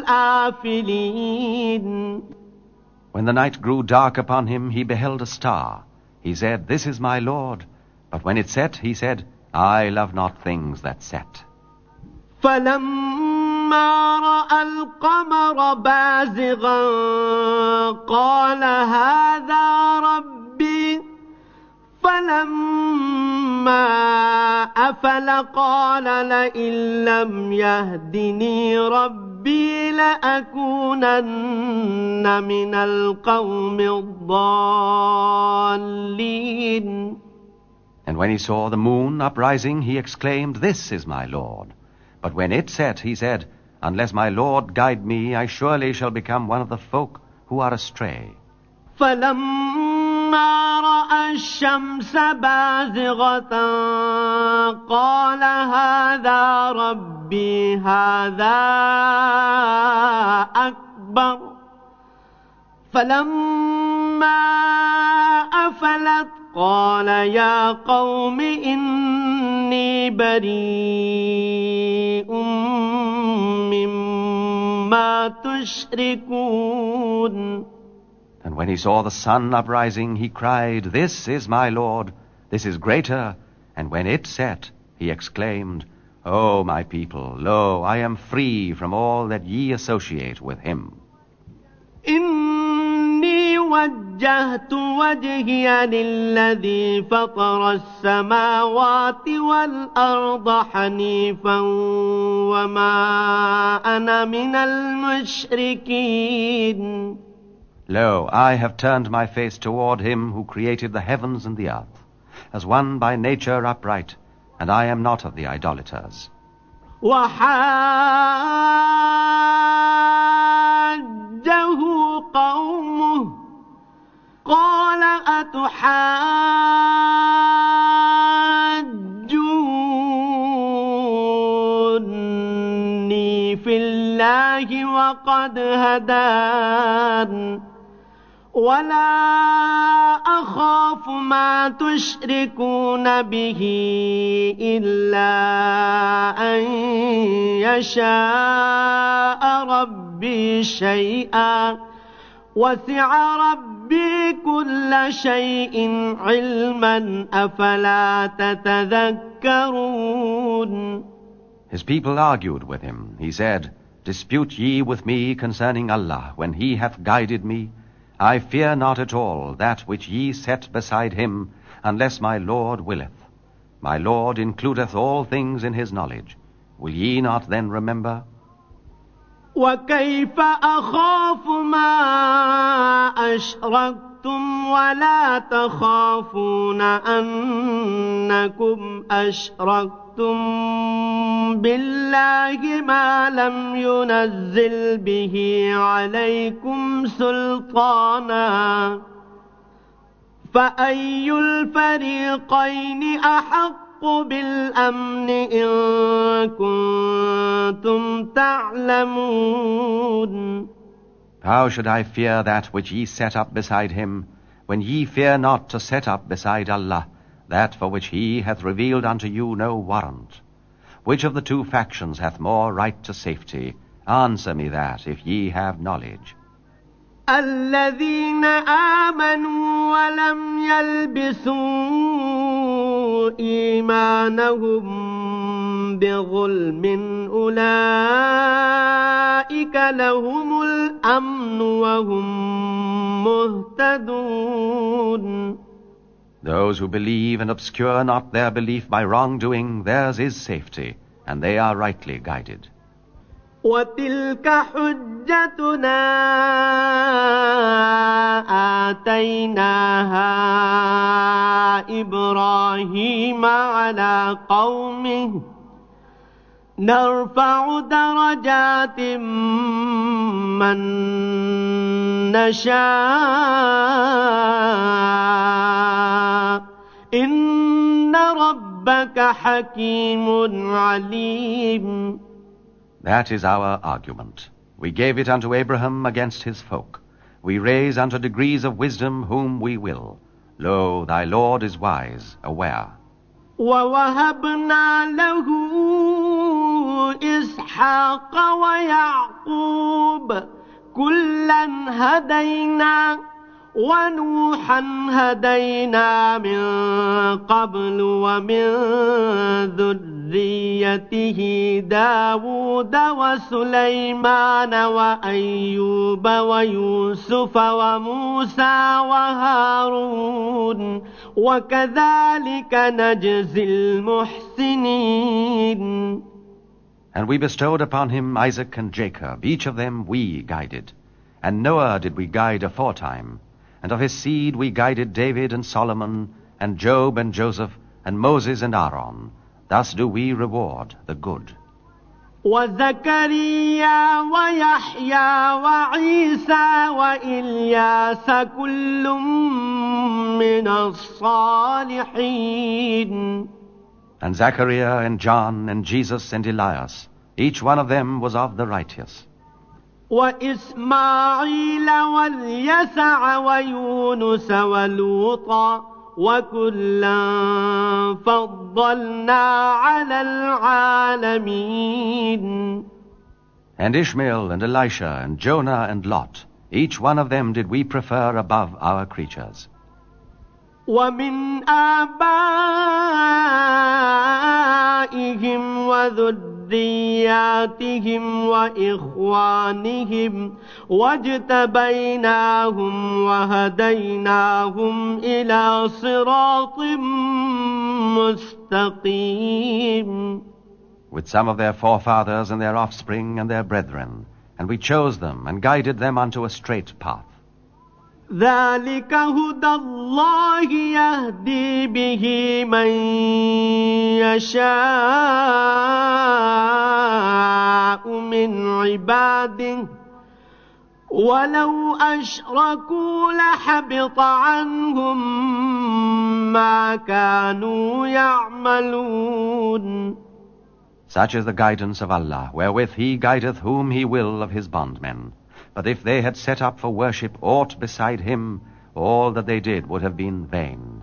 الآفلين. When the night grew dark upon him, he beheld a star. He said, This is my Lord. But when it set, he said, I love not things that set. فلما رأى القمر بازغا قال هذا ربي فلما أفل قال لئن لم يهدني ربي لأكونن من القوم الضالين. And when he saw the moon uprising, he exclaimed, This is my Lord. But when it set, he said, Unless my Lord guide me, I surely shall become one of the folk who are astray. فلما رأى الشمس بازغة قال هذا ربي هذا أكبر فلما أفلت قال يا قوم إني بريء مما تشركون. And when he saw the sun uprising, he cried, This is my Lord, this is greater. And when it set, he exclaimed, O my people, lo, I am free from all that ye associate with him. إني وجهت وجهي للذي فطر السماوات والأرض حنيفا وما أنا من المشركين. Lo, I have turned my face toward him who created the heavens and the earth, as one by nature upright, and I am not of the idolaters. وحاجه قومه قال الله وقد هدان ولا أخاف ما تشركون به إلا أن يشاء ربي شيئا وسع ربي كل شيء علما أفلا تتذكرون. His people argued with him. He said, Dispute ye with me concerning Allah, when He hath guided me? I fear not at all that which ye set beside Him, unless my Lord willeth. My Lord includeth all things in His knowledge. Will ye not then remember? وكيف أخاف ما أشركتم ولا تخافون أنكم أشركتم بالله ما لم ينزل به عليكم سلطانا فأي الفريقين أحق بالأمن إن كنتم تعلمون. How should I fear that which ye set up beside Him, when ye fear not to set up beside Allah that for which He hath revealed unto you no warrant? Which of the two factions hath more right to safety? Answer me that, if ye have knowledge. الذين آمنوا ولم يلبسوا إيمانهم بظلم أولئك لهم الأمن وهم مهتدون. Those who believe and obscure not their belief by wrongdoing, theirs is safety, and they are rightly guided. وتلك حجتنا آتيناها إبراهيم على قومه نرفع درجات من نشاء إن ربك حكيم عليم. That is our argument. We gave it unto Abraham against his folk. We raise unto degrees of wisdom whom we will. Lo, thy Lord is wise, aware. وَوَهَبْنَا لَهُ إِسْحَاقَ وَيَعْقُوبَ كُلًّا هَدَيْنَا ونوحا هدينا من قبل ومن ذريته داود وسليمان وأيوب ويوسف وموسى وهارون وكذلك نجزي المحسنين. And we bestowed upon him Isaac and Jacob, each of them we guided. And Noah did we guide aforetime. And of his seed we guided David and Solomon, and Job and Joseph, and Moses and Aaron. Thus do we reward the good. وزكريا ويحيى وعيسى وإلياس كل من الصالحين. And Zachariah and John and Jesus and Elias, each one of them was of the righteous. وإسماعيل واليسع ويونس ولوطا وكلا فضلنا على العالمين. And Ishmael and Elisha and Jonah and Lot, each one of them did we prefer above our creatures. ومن آبائهم وذرياتهم وإخوانهم واجتبيناهم وهديناهم إلى صراط مستقيم. With some of their forefathers and their offspring and their brethren, and we chose them and guided them unto a straight path. ذلك هدى الله يهدي به من يشاء من عباده ولو أشركوا لحبط عنهم ما كانوا يعملون. Such is the guidance of Allah, wherewith He guideth whom He will of His bondmen. But if they had set up for worship aught beside Him, all that they did would have been vain.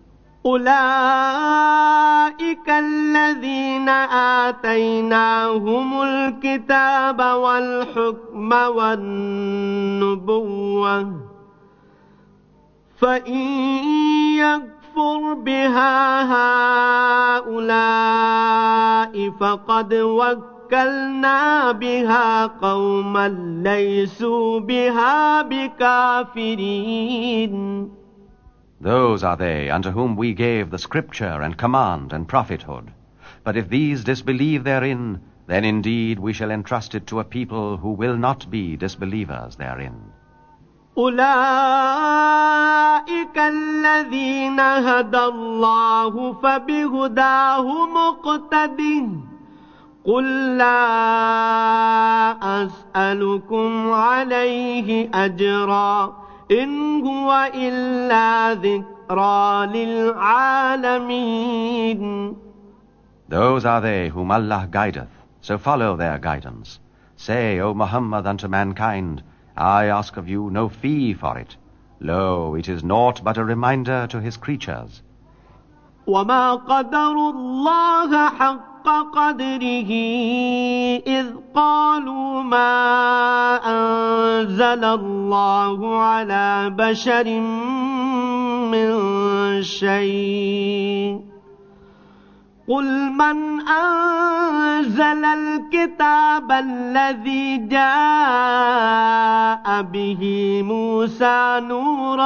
أولئك الذين آتيناهم الكتاب والحكم والنبوة فإن يكفر بها هؤلاء فقد وكلنا بها قوما ليسوا بها بكافرين. Those are they unto whom we gave the scripture and command and prophethood. But if these disbelieve therein, then indeed we shall entrust it to a people who will not be disbelievers therein. أولئك الذين هدى الله فبهداه مقتده قل لا أسألكم عليه أجرا إن هو إلا ذكرى للعالمين. Those are they whom Allah guideth, so follow their guidance. Say, O Muhammad, unto mankind, I ask of you no fee for it. Lo, it is naught but a reminder to His creatures. وما قدر الله حق قدره إذ قالوا ما أنزل الله على بشر من شيء قل من أنزل الكتاب الذي جاء به موسى نورا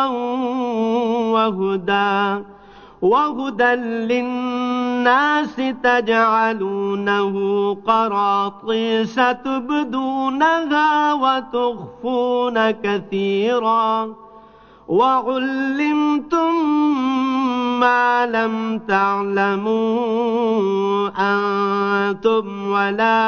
وهدى وهدى للناس تجعلونه قراطيس تبدونها وتخفون كثيرا وعلمتم ما لم تعلموا أنتم ولا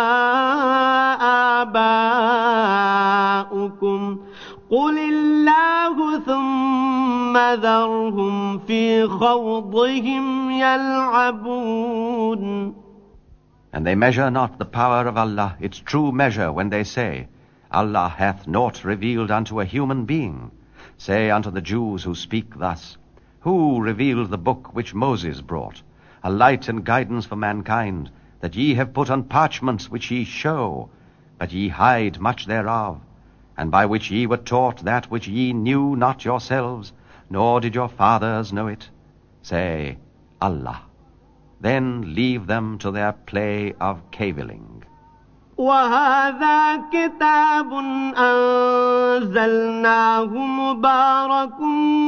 آباؤكم قل الله ثم ذرهم في خوضهم يلعبون. And they measure not the power of Allah its true measure when they say, Allah hath naught revealed unto a human being. Say unto the Jews who speak thus, Who revealed the book which Moses brought, a light and guidance for mankind, that ye have put on parchments which ye show, but ye hide much thereof, and by which ye were taught that which ye knew not yourselves, nor did your fathers know it? Say, Allah. Then leave them to their play of cavilling. وهذا كتاب أنزلناه مبارك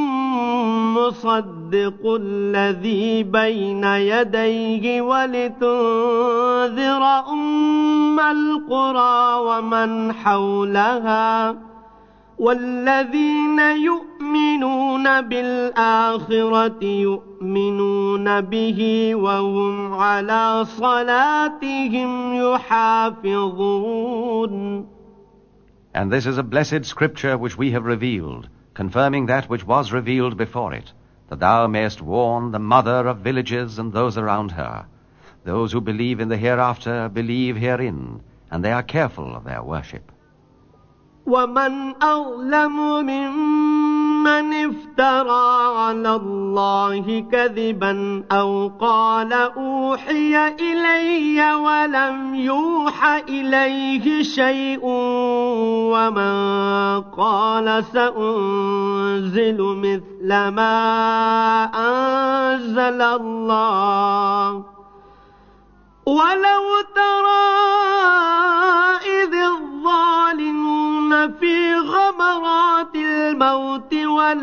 مصدق الذي بين يديه ولتنذر أم القرى ومن حولها والذين يؤمنون بالآخرة يؤمنون به وهم على صلاتهم يحافظون. And this is a blessed scripture which we have revealed, confirming that which was revealed before it, that thou mayest warn the mother of villages and those around her. Those who believe in the hereafter believe herein, and they are careful of their worship. ومن أظلم ممن افترى على الله كذبا أو قال أوحي إلي ولم يوح إليه شيء ومن قال سأنزل مثل ما أنزل الله ولو ترى إذ الظالمون في غمرات الموت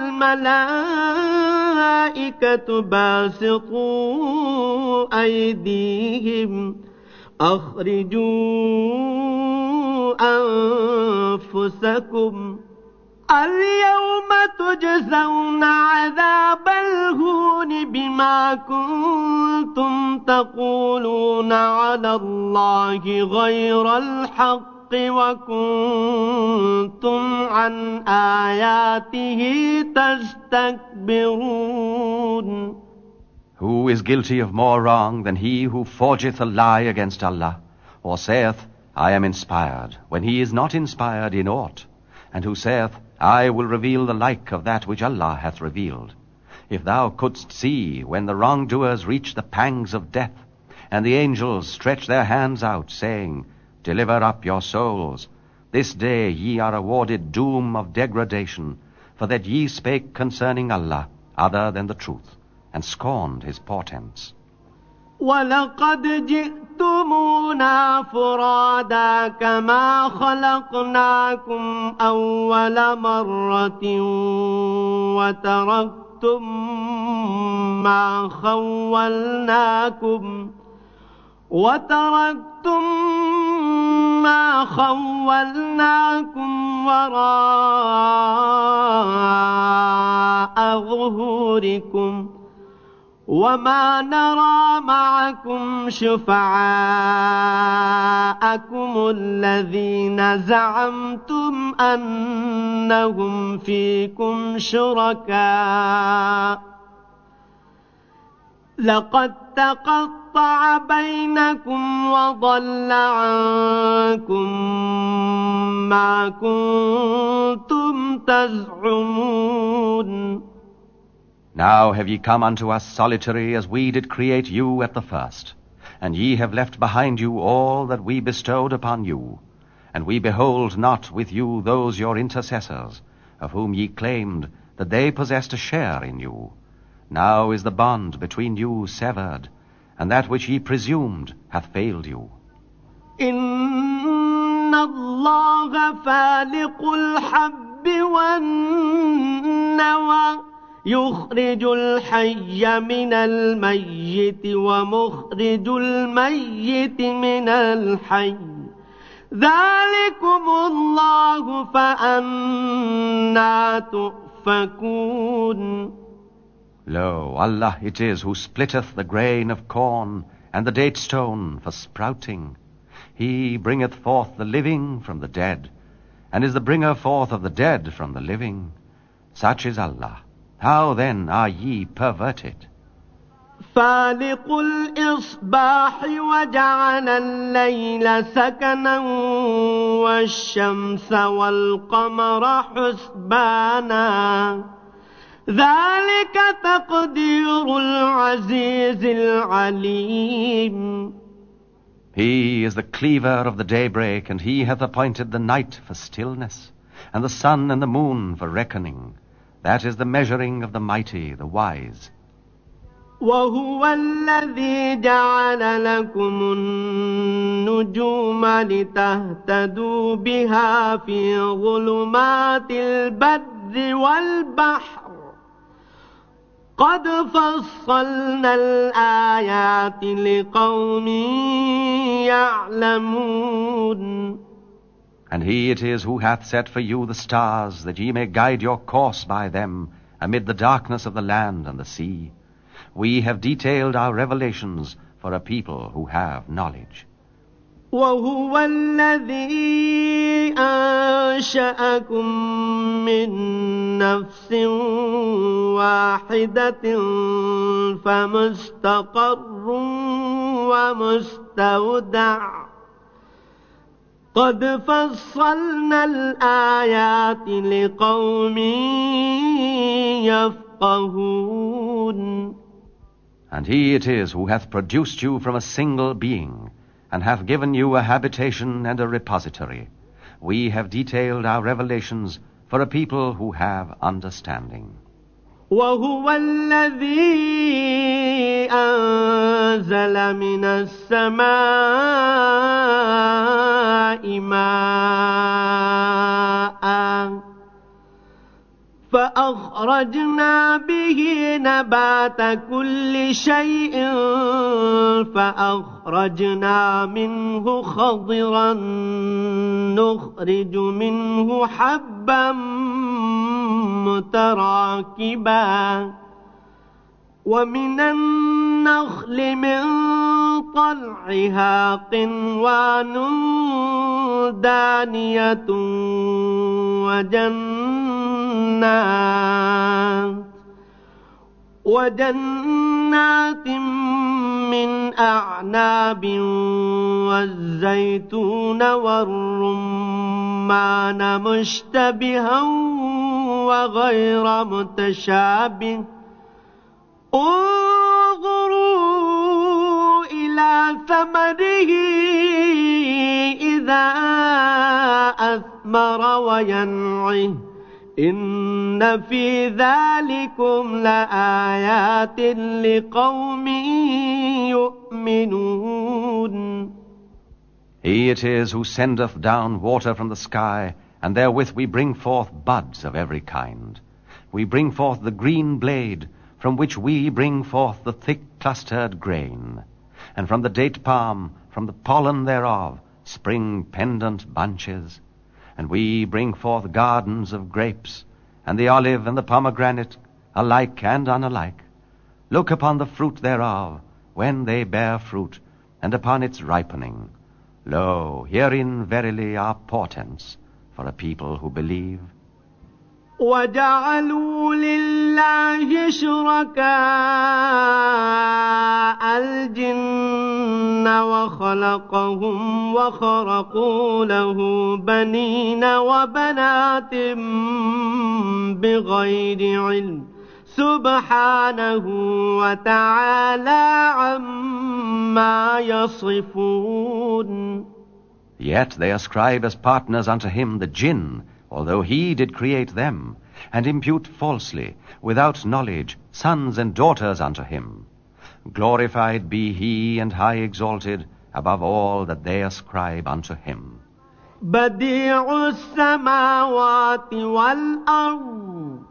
والملائكة باسطوا أيديهم أخرجوا أنفسكم اليوم تجزون عذاب الهون بما كنتم تقولون على الله غير الحق وكنتم عن آياته تستكبرون. Who is guilty of more wrong than he who forgeth a lie against Allah, or saith, I am inspired, when he is not inspired in aught, and who saith, I will reveal the like of that which Allah hath revealed? If thou couldst see when the wrongdoers reach the pangs of death, and the angels stretch their hands out, saying, Deliver up your souls. This day ye are awarded doom of degradation, for that ye spake concerning Allah other than the truth, and scorned his portents. وَلَقَدْ جِئْتُمُونَا فُرَادَا كَمَا خَلَقْنَاكُمْ أَوَّلَ مَرَّةٍ وَتَرَكْتُمْ مَا خَوَّلْنَاكُمْ وَتَرَكْتُمْ مَا خَوَّلْنَاكُمْ وَرَاءَ ظُهُورِكُمْ وَمَا نَرَى مَعَكُمْ شُفَعَاءَكُمُ الَّذِينَ زَعَمْتُمْ أَنَّهُمْ فِيكُمْ شُرَكَاءُ لَقَدْ تَقَطَّعَ بَيْنَكُمْ وَضَلَّ عَنكُمْ مَا كُنتُمْ تَزْعُمُونَ. Now have ye come unto us solitary as we did create you at the first, and ye have left behind you all that we bestowed upon you, and we behold not with you those your intercessors, of whom ye claimed that they possessed a share in you. Now is the bond between you severed, and that which ye presumed hath failed you. Inna Allah faliqul habbi wan nawa يخرج الحي من الميت ومخرج الميت من الحي ذلكم الله فأنى تؤفكون. Lo, Allah it is who splitteth the grain of corn and the date stone for sprouting. He bringeth forth the living from the dead, and is the bringer forth of the dead from the living. Such is Allah. How then are ye perverted? فالق الإصباح وجعل الليل سكنا والشمس والقمر حسبانا ذلك تقدير العزيز العليم. He is the cleaver of the daybreak, and he hath appointed the night for stillness, and the sun and the moon for reckoning. That is the measuring of the mighty, the wise. وَهُوَ الَّذِي جَعَلَ لَكُمُ النُّجُومَ لِتَهْتَدُوا بِهَا فِي ظُلُمَاتِ الْبَرِّ وَالْبَحْرِ قَدْ فَصَّلْنَا الْآيَاتِ لِقَوْمٍ يَعْلَمُونَ. And he it is who hath set for you the stars, that ye may guide your course by them amid the darkness of the land and the sea. We have detailed our revelations for a people who have knowledge. وَهُوَ الَّذِي أَنشَأَكُم مِّن نَّفْسٍ وَاحِدَةٍ فَمُسْتَقَرٌّ وَمُسْتَوْدَعٌ قَدْ فَصَّلْنَا الْآيَاتِ لِقَوْمٍ يَفْقَهُونَ. And he it is who hath produced you from a single being, and hath given you a habitation and a repository. We have detailed our revelations for a people who have understanding. وَهُوَ الَّذِي أَنزَلَ مِنَ السَّمَاءِ مَاءً فَأَخْرَجْنَا بِهِ نَبَاتَ كُلِّ شَيْءٍ فَأَخْرَجْنَا مِنْهُ خَضِرًا نُخْرِجُ مِنْهُ حَبًّا مُتَرَاكِبًا وَمِنَ النَّخْلِ مِنْ طَلْعِهَا قِنْوَانٌ دَانِيَةٌ وَجَنَّاتٍ وَجَنَّاتٍ جنات من أعناب والزيتون والرمان مشتبها وغير متشابه انظروا إلى ثمره إذا أثمر وينعه إن في ذلكم لآيات لقوم يؤمنون. He it is who sendeth down water from the sky, and therewith we bring forth buds of every kind. We bring forth the green blade, from which we bring forth the thick clustered grain. And from the date palm, from the pollen thereof, spring pendant bunches. And we bring forth gardens of grapes, and the olive and the pomegranate, alike and unalike. Look upon the fruit thereof, when they bear fruit, and upon its ripening. Lo, herein verily are portents for a people who believe. وَجَعَلُوا لِلَّهِ شُرَكَاءَ الْجِنَّ وَخَلَقَهُمْ وَخَرَقُوا لَهُ بَنِينَ وَبَنَاتٍ بِغَيْرِ عِلْمٍ سُبْحَانَهُ وَتَعَالَى عَمَّا يَصِفُونَ. Yet they ascribe as partners unto him the jinn, although he did create them, and impute falsely, without knowledge, sons and daughters unto him. Glorified be he and high exalted above all that they ascribe unto him. بديع السماوات والأرض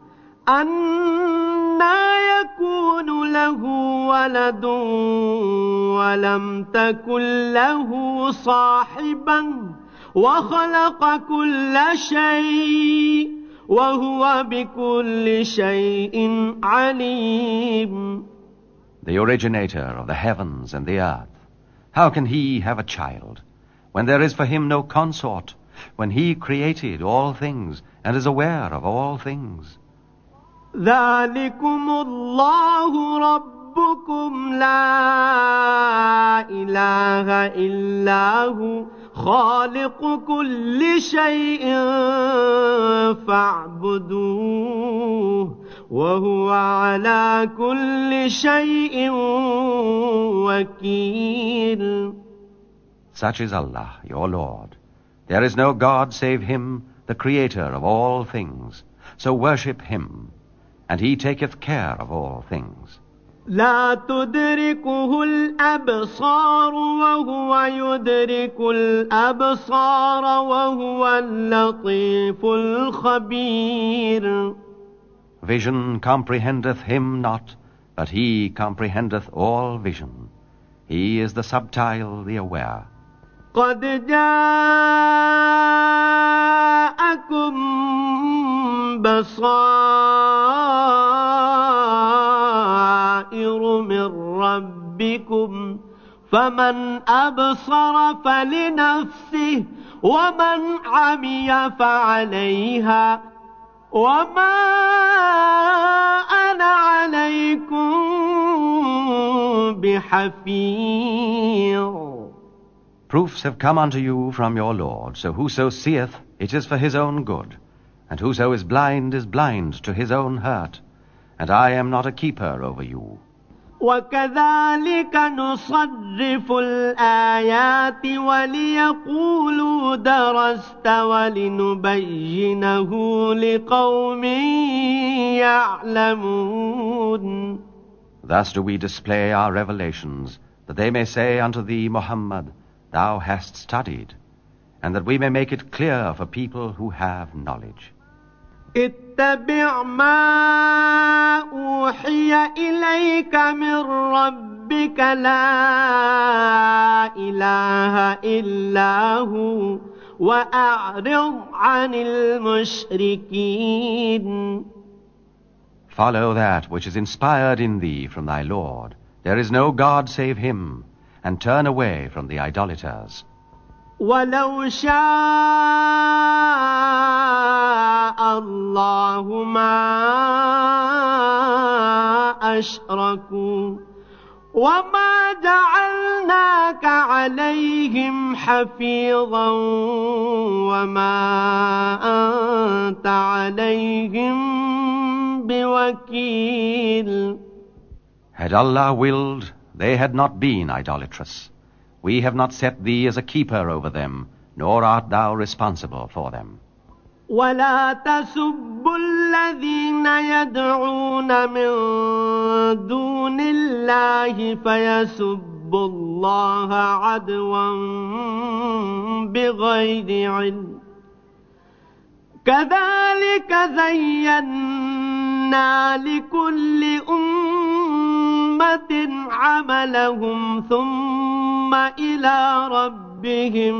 أنى يكون له ولد ولم تكن له صاحبا وخلق كل شيء وهو بكل شيء عليم. The originator of the heavens and the earth, how can he have a child, when there is for him no consort, when he created all things and is aware of all things? ذلكم الله ربكم لا إله إلا هو خالق كل شيء فاعبدوه وهو على كل شيء وكيل. Such is Allah, your Lord. There is no God save him, the creator of all things. So worship him, and he taketh care of all things. لا تدركه الأبصار وهو يدرك الأبصار وهو اللطيف الخبير. Vision comprehendeth him not, but he comprehendeth all vision. He is the subtile, the aware. قد جاءكم بصائر من ربكم فمن أبصر فلنفسه ومن عمي فعليها وما أنا عليكم بحفيظ. Proofs have come unto you from your Lord, so whoso seeth, it is for his own good, and whoso is blind is blind to his own hurt, and I am not a keeper over you. وَكَذَلِكَ نُصَرِّفُ الْآيَاتِ وَلِيَقُولُوا دَرَسْتَ وَلِنُبَيِّنَهُ لِقَوْمٍ يَعْلَمُونَ. Thus do we display our revelations, that they may say unto thee, Muhammad, thou hast studied, and that we may make it clear for people who have knowledge. اتبع ما أوحي إليك من ربك لا إله إلا هو وأعرض عن المشركين. Follow that which is inspired in thee from thy Lord. There is no God save him, and turn away from the idolaters. ولو شاء الله ما أشركوا وما جعلناك عليهم حفيظا وما أنت عليهم بوكيل. Had Allah willed, they had not been idolatrous. We have not set thee as a keeper over them, nor art thou responsible for them. ولا تسبوا الذين يدعون من دون الله فيسبوا الله عدوا بغير علم كذلك زينا لكل أمة عملهم ثم إلى ربهم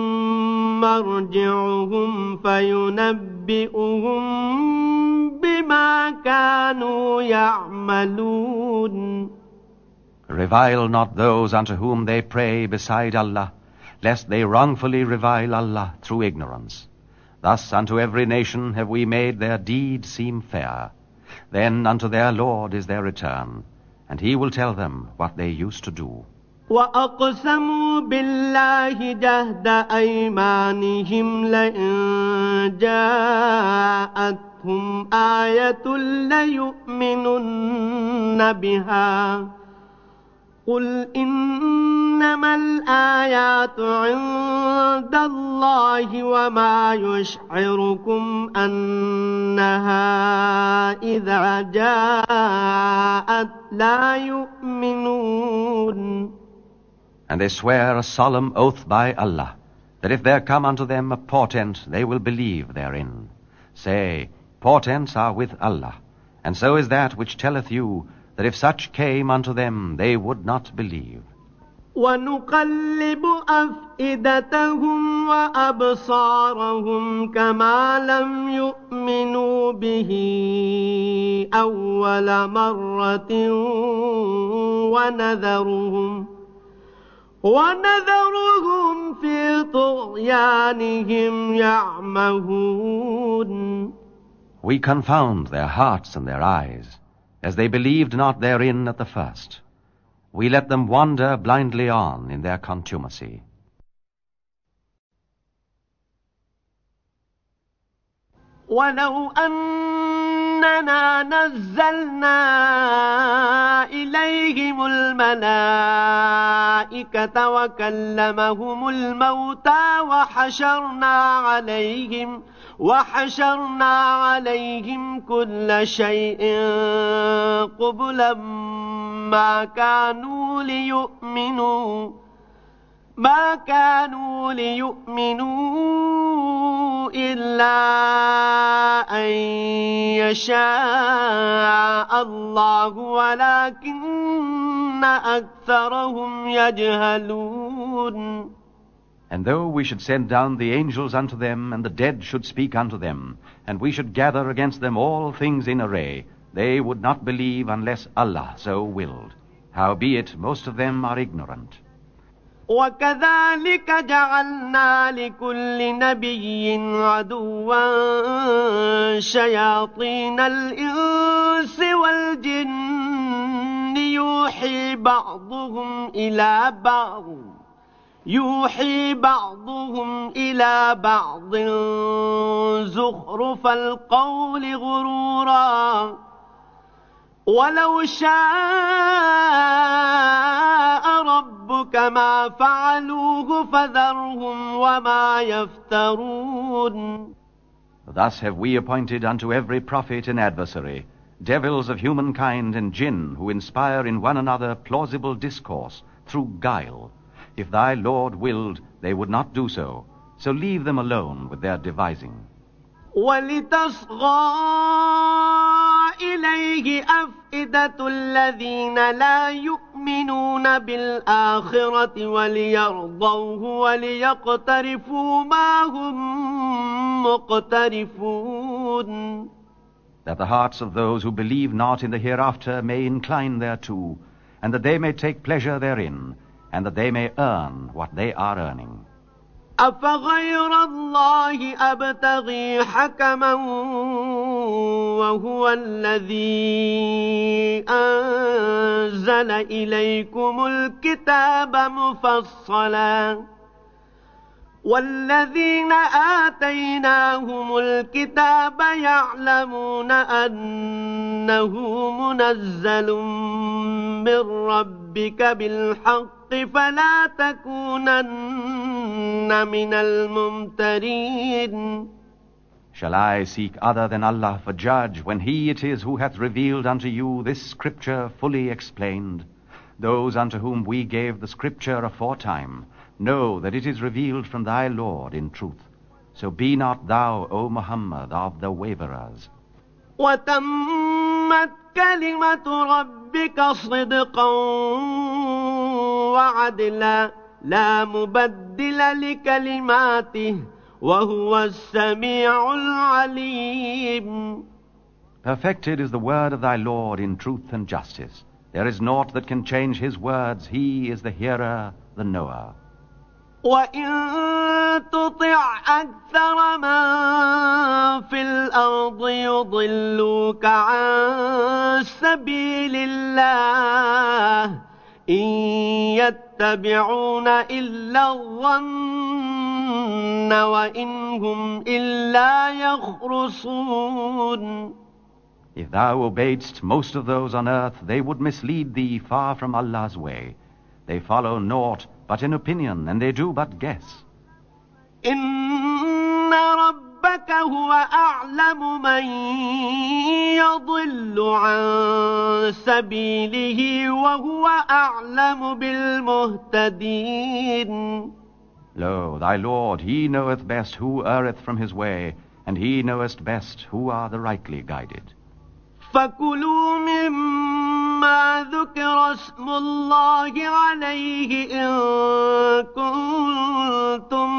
مرجعهم فينبئهم بما كانوا يعملون. Revile not those unto whom they pray beside Allah, lest they wrongfully revile Allah through ignorance. Thus unto every nation have we made their deed seem fair. Then unto their Lord is their return, and He will tell them what they used to do. وأقسموا بالله جهد أيمانهم لئن جاءتهم آية ليؤمنن بها قل إنما الآيات عند الله وما يشعركم أنها إذا جاءت لا يؤمنون. And they swear a solemn oath by Allah, that if there come unto them a portent, they will believe therein. Say, portents are with Allah, and so is that which telleth you, that if such came unto them, they would not believe. وَنُقَلِّبُ أَفْئِدَتَهُمْ وَأَبْصَارَهُمْ كَمَا لَمْ يُؤْمِنُوا بِهِ أَوَّلَ مَرَّةٍ وَنَذَرُهُمْ وَنَذَرُهُمْ فِي طُغْيَانِهِمْ يَعْمَهُونَ. We confound their hearts and their eyes, as they believed not therein at the first. We let them wander blindly on in their contumacy. وَلَوْ أَنَّنَا نَزَّلْنَا إِلَيْهِمُ الْمَلَائِكَةَ وَكَلَّمَهُمُ الْمَوْتَى وَحَشَرْنَا عَلَيْهِمْ وَحَشَرْنَا عَلَيْهِمْ كُلَّ شَيْءٍ قُبُلًا ما كانوا ليؤمنوا ما كانوا ليؤمنوا إلا أن يشاء الله ولكن أكثرهم يجهلون. And though we should send down the angels unto them, and the dead should speak unto them, and we should gather against them all things in array, they would not believe unless Allah so willed. Howbeit, most of them are ignorant. وَكَذَلِكَ جَعَلْنَا لِكُلِّ نَبِيٍّ عَدُوًّا شَيَاطِينَ الْإِنسِ وَالْجِنِّ يُوحِي بَعْضُهُمْ إِلَى بَعْضٍ يوحي بعضهم إلى بعض زخرف القول غرورا ولو شاء ربك ما فعلوه فذرهم وما يفترون. Thus have we appointed unto every prophet an adversary, devils of humankind and jinn, who inspire in one another plausible discourse through guile. If thy Lord willed, they would not do so. So leave them alone with their devising. وَلِتَصْغَى إِلَيْهِ أَفْئِدَةُ الَّذِينَ لَا يُؤْمِنُونَ بِالْآخِرَةِ وَلِيَرْضَوْهُ وَلِيَقْتَرِفُوا مَا هُمْ مُقْتَرِفُونَ. That the hearts of those who believe not in the hereafter may incline thereto, and that they may take pleasure therein, and that they may earn what they are earning. أَفَغَيْرَ اللَّهِ أَبْتَغِي حَكَمًا وهو الذي أنزل إليكم الكتاب مفصلا والذين آتيناهم الكتاب يعلمون أنه منزل من ربك بالحق فلا تكونن من الممترين. Shall I seek other than Allah for judge, when He it is who hath revealed unto you this scripture fully explained? Those unto whom we gave the scripture aforetime know that it is revealed from thy Lord in truth. So be not thou, O Muhammad, of the waverers. وَتَمَّتْ كَلِمَةُ رَبِّكَ صِدْقًا وَعَدْلًا لَا مُبَدِّلَ لِكَلِمَاتِهِ وَهُوَ السَّمِيعُ الْعَلِيمُ. Perfected is the word of thy Lord in truth and justice. There is naught that can change his words. He is the hearer, the knower. وَإِن تُطِعْ أَكْثَرَ مَن فِي الْأَرْضِ يُضِلُّوكَ عَن سَبِيلِ اللَّهِ إِن يَتَّبِعُونَ إِلَّا الظَّنَّ وَإِنْ هُمْ إِلَّا يَخْرُصُونَ. If thou obeyedst most of those on earth, they would mislead thee far from Allah's way. They follow naught but an opinion, and they do but guess. إِنَّ رَبَّكَ هُوَ أَعْلَمُ مَن يَضِلُّ عَن سَبِيلِهِ وَهُوَ أَعْلَمُ بِالْمُهْتَدِينَ. Lo, thy Lord, He knoweth best who erreth from his way, and He knoweth best who are the rightly guided. فَكُلُوا مِمَّا ذُكِرَ اسْمُ اللَّهِ عَلَيْهِ إِن كُنتُم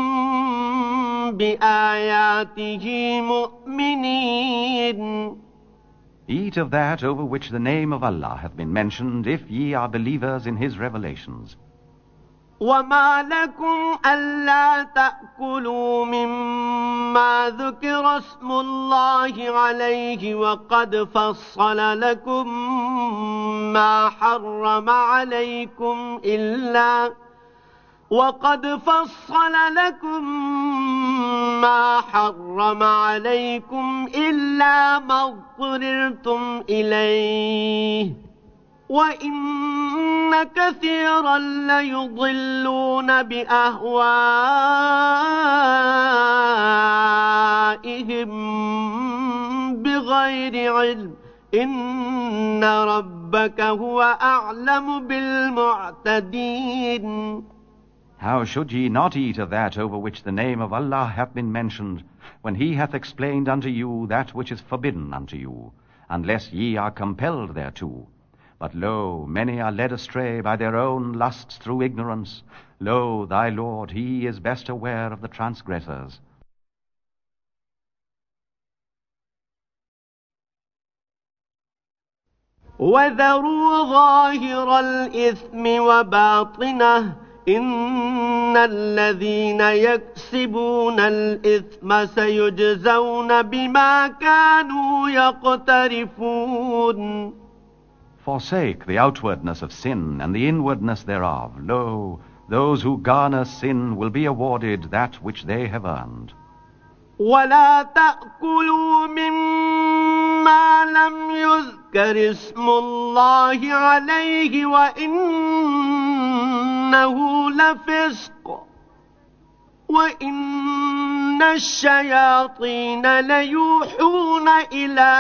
بِآيَاتِهِ مُؤْمِنِينَ. Eat of that over which the name of Allah hath been mentioned, if ye are believers in His revelations. وَمَا لَكُمْ أَلَّا تَأْكُلُوا مِمَّا ذُكِرَ اسْمُ اللَّهِ عَلَيْهِ وَقَدْ فَصَّلَ لَكُم مَّا حَرَّمَ عَلَيْكُمْ إِلَّا وَقَدْ فَصَّلَ لَكُم مَّا حَرَّمَ عَلَيْكُمْ إِلَّا مَا اضْطُرِرْتُمْ إِلَيْهِ وَإِنَّ كَثِيرًا لَيُضِلُّونَ بِأَهْوَائِهِم بِغَيْرِ عِلْمٍ إِنَّ رَبَّكَ هُوَ أَعْلَمُ بِالْمُعْتَدِينَ. How should ye not eat of that over which the name of Allah hath been mentioned, when He hath explained unto you that which is forbidden unto you, unless ye are compelled thereto? But lo, many are led astray by their own lusts through ignorance. Lo, thy Lord, He is best aware of the transgressors. وَذَرُوا ظَاهِرَ الْإِثْمِ وَبَاطِنَهُ إِنَّ الَّذِينَ يَكْسِبُونَ الْإِثْمَ سَيُجْزَوْنَ بِمَا كَانُوا يَقْتَرِفُونَ. Forsake the outwardness of sin and the inwardness thereof. Lo, those who garner sin will be awarded that which they have earned. وَلَا تَأْكُلُوا مِمَّا لَمْ يُذْكَرِ اسْمُ اللَّهِ عَلَيْهِ وَإِنَّهُ لَفِسْقٌ وَإِنَّ الشَّيَاطِينَ لَيُوحُونَ إِلَىٰ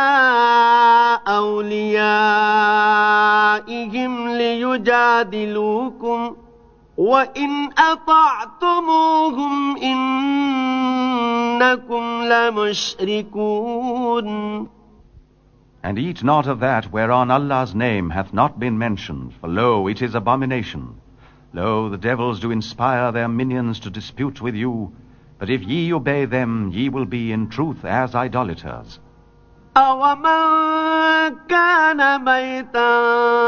أَوْلِيَائِهِمْ لِيُجَادِلُوكُمْ وَإِنْ أَطَعْتُمُوهُمْ إِنَّكُمْ لَمُشْرِكُونَ. And eat not of that whereon Allah's name hath not been mentioned, for lo, it is abomination. Lo, the devils do inspire their minions to dispute with you, but if ye obey them, ye will be in truth as idolaters. أَوَمَنْ كَانَ مَيْتًا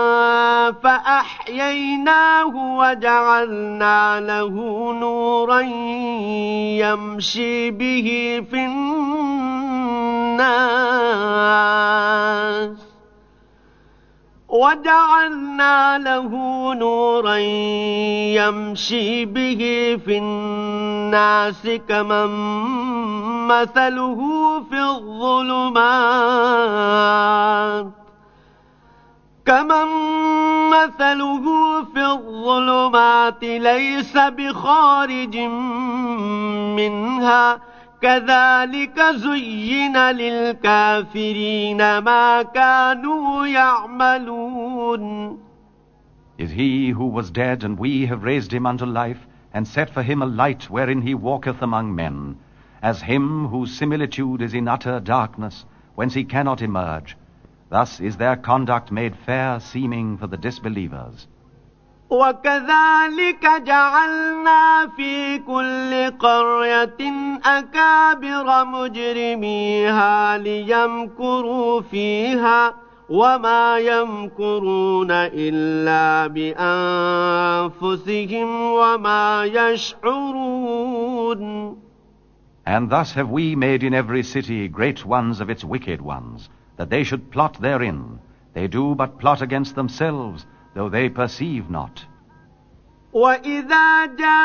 فَأَحْيَيْنَاهُ وَجَعَلْنَا لَهُ نُورًا يَمْشِي بِهِ فِي النَّاسِ الناس وجعلنا له نورا يمشي به في الناس كمن مثله في الظلمات كمن مثله في الظلمات ليس بخارج منها كذلك زين للكافرين ما كانوا يعملون. Is he who was dead, and we have raised him unto life, and set for him a light wherein he walketh among men, as him whose similitude is in utter darkness, whence he cannot emerge. Thus is their conduct made fair seeming for the disbelievers. وكذلك جعلنا في كل قرية أكابر مجرميها ليمكروا فيها وما يمكرون إلا بأنفسهم وما يشعرون. And thus have we made in every city great ones of its wicked ones, that they should plot therein. They do but plot against themselves, though they perceive not. وَإِذَا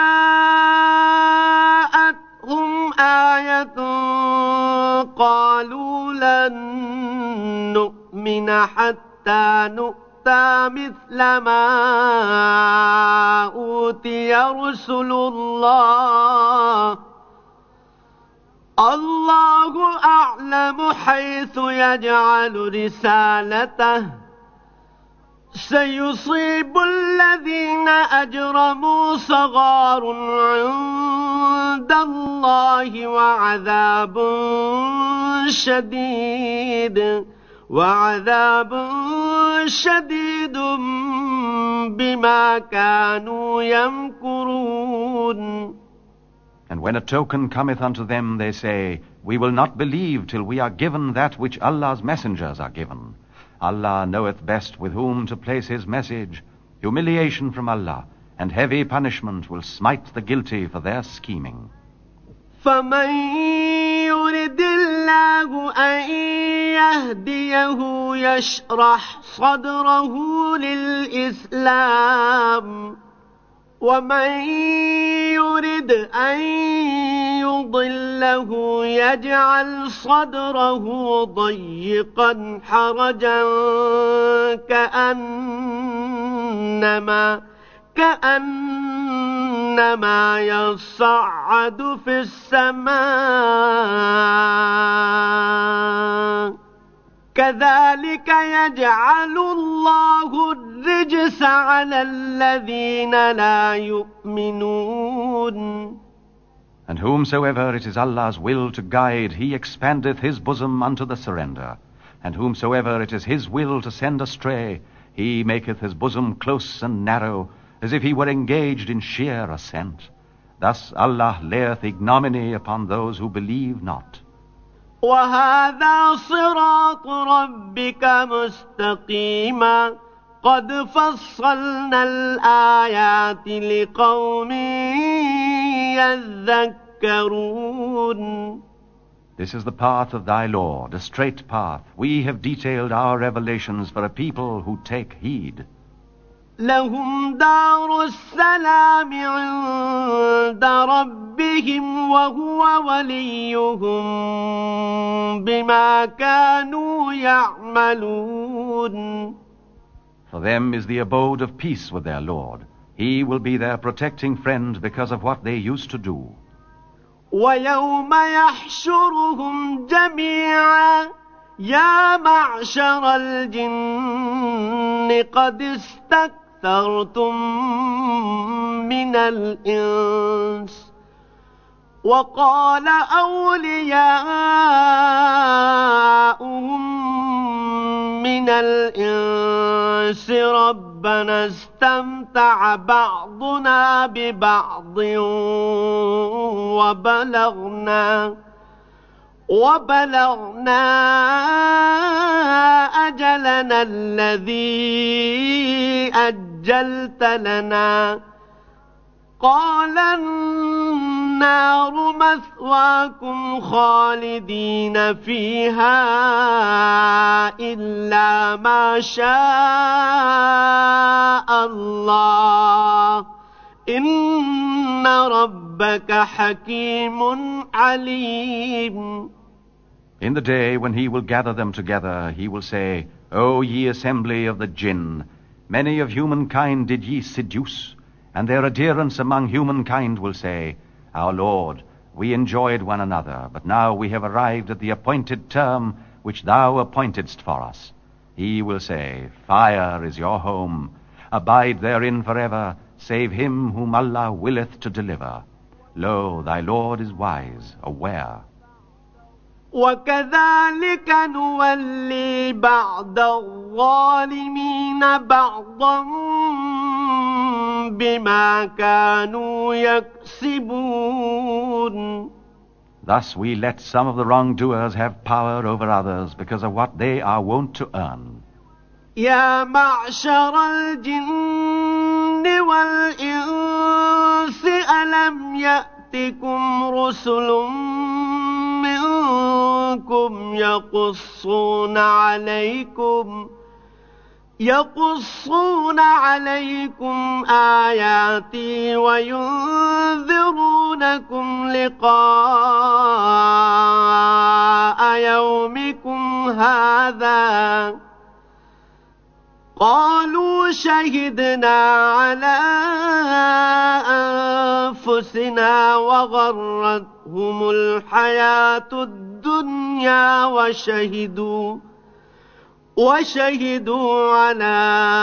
جَاءَتْهُمْ آيَةٌ قَالُوا لَن نُّؤْمِنَ حَتَّى نُؤْتَىٰ مِثْلَ مَا أُوتِيَ رُسُلُ اللَّهِ اللَّهُ أَعْلَمُ حَيْثُ يَجْعَلُ رِسَالَتَهُ سيصيب الذين أجرموا صغار عند الله وعذاب شديد وعذاب شديد بما كانوا يمكرون. And when a token cometh unto them, they say, We will not believe till we are given that which Allah's messengers are given. Allah knoweth best with whom to place his message. Humiliation from Allah and heavy punishment will smite the guilty for their scheming. فَمَن يُرِدِ اللَّهُ أَن يَهْدِيَهُ يَشْرَحْ صَدْرَهُ لِلْإِسْلَامِ وَمَن يُرِدْ أَن يُضِلَّهُ يَجْعَلْ صَدْرَهُ ضَيِّقًا حَرَجًا كَأَنَّمَا كَأَنَّمَا يَصَّعَّدُ فِي السَّمَاءِ كذلك يجعل الله الرجس على الذين لا يؤمنون. And whomsoever it is Allah's will to guide, he expandeth his bosom unto the surrender. And whomsoever it is his will to send astray, he maketh his bosom close and narrow, as if he were engaged in sheer ascent. Thus Allah layeth ignominy upon those who believe not. وهذا صراط ربك مستقيما قد فصلنا الآيات لقوم يذكرون. This is the path of thy Lord, a straight path. We have detailed our revelations for a people who take heed. لهم دار السلام عند ربهم وهو وليهم بما كانوا يعملون. For them is the abode of peace with their Lord. He will be their protecting friend because of what they used to do. ويوم يحشرهم جميعا يا معشر الجن قد استكبرتم من الإنس وقال أولياؤهم من الإنس ربنا استمتع بعضنا ببعض وبلغنا وبلغنا أجلنا الذي أجلت لنا قال النار مثواكم خالدين فيها إلا ما شاء الله إن ربك حكيم عليم. In the day when he will gather them together, he will say, O ye assembly of the jinn, many of humankind did ye seduce, and their adherents among humankind will say, Our Lord, we enjoyed one another, but now we have arrived at the appointed term which thou appointedst for us. He will say, Fire is your home. Abide therein forever, save him whom Allah willeth to deliver. Lo, thy Lord is wise, aware. وكذلك نولي بعض الظالمين بعضا بما كانوا يكسبون. Thus we let some of the wrongdoers have power over others because of what they are wont to earn. يا معشر الجن والإنس ألم يأتكم رسل منكم يقصون عليكم يقصون عليكم آياتي وينذرونكم لقاء يومكم هذا قالوا شهدنا على أنفسنا وغرتهم الحياة الدنيا وشهدوا وشهدوا على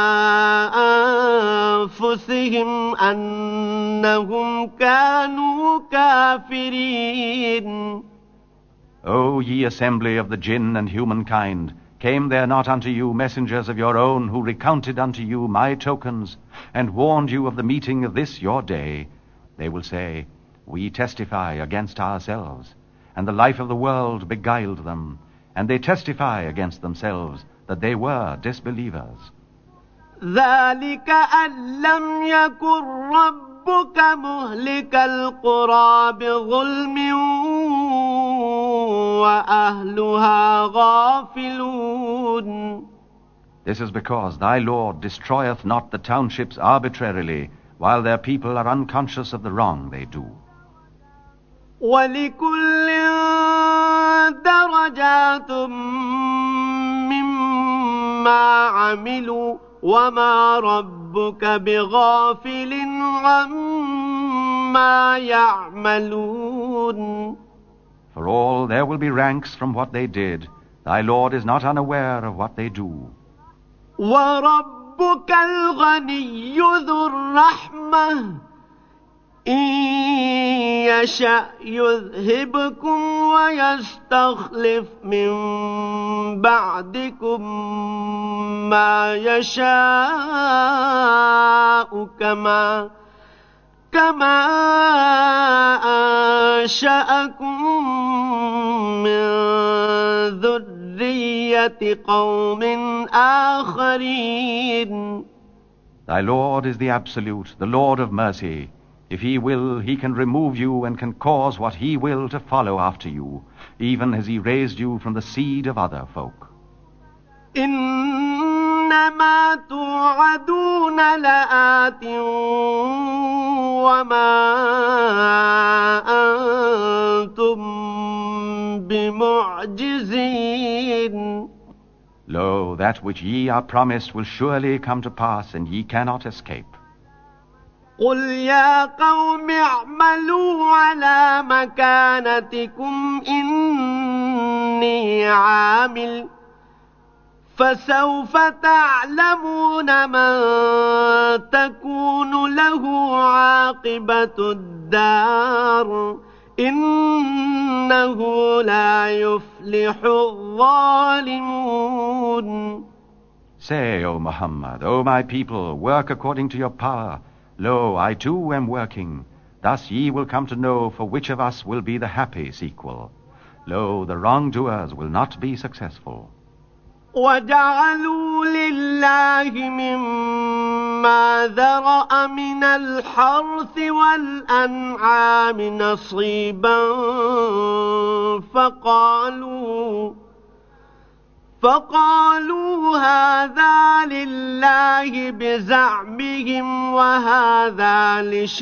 أنفسهم أنهم كانوا كافرين. O ye assembly of the jinn and humankind, came there not unto you messengers of your own who recounted unto you my tokens and warned you of the meeting of this your day? They will say, We testify against ourselves, and the life of the world beguiled them, and they testify against themselves that they were disbelievers. ذلك أن لم يكن ربك مهلك القرى بظلم وأهلها غافلون. This is because thy Lord destroyeth not the townships arbitrarily, while their people are unconscious of the wrong they do. وَلِكُلٍّ دَرَجَاتٌ مِّمَّا عَمِلُوا وَمَا رَبُّكَ بِغَافِلٍ عَمَّا يَعْمَلُونَ. For all there will be ranks from what they did. Thy Lord is not unaware of what they do. وَرَبُّكَ الْغَنِيُّ ذُو الرَّحْمَةِ إِن يَشَأْ يُذْهِبْكُمْ وَيَسْتَخْلِفْ مِن بَعْدِكُم مَّا يَشَاءُ كَمَا كَمَا أَنشَأَكُم مِّن ذُرِّيَّةِ قَوْمٍ آخَرِينَ. Thy Lord is the Absolute, the Lord of mercy. If he will, he can remove you and can cause what he will to follow after you, even as he raised you from the seed of other folk. إنما توعدون لآت وما أنتم بمعجزين. Lo, that which ye are promised will surely come to pass, and ye cannot escape. قل يا قوم اعملوا على مكانتكم إني عامل فسوف تعلمون من تكون له عاقبة الدار إنه لا يفلح الظالمون. Say, O Muhammad, O my people, work according to your power. Lo, I too am working. Thus ye will come to know for which of us will be the happy sequel. Lo, the wrongdoers will not be successful. وَجَعَلُوا لِلَّهِ مِمَّا مما ذرأ من الحرث والأنعام نصيبا فقالوا فقالوا هذا لله بزعمهم وهذا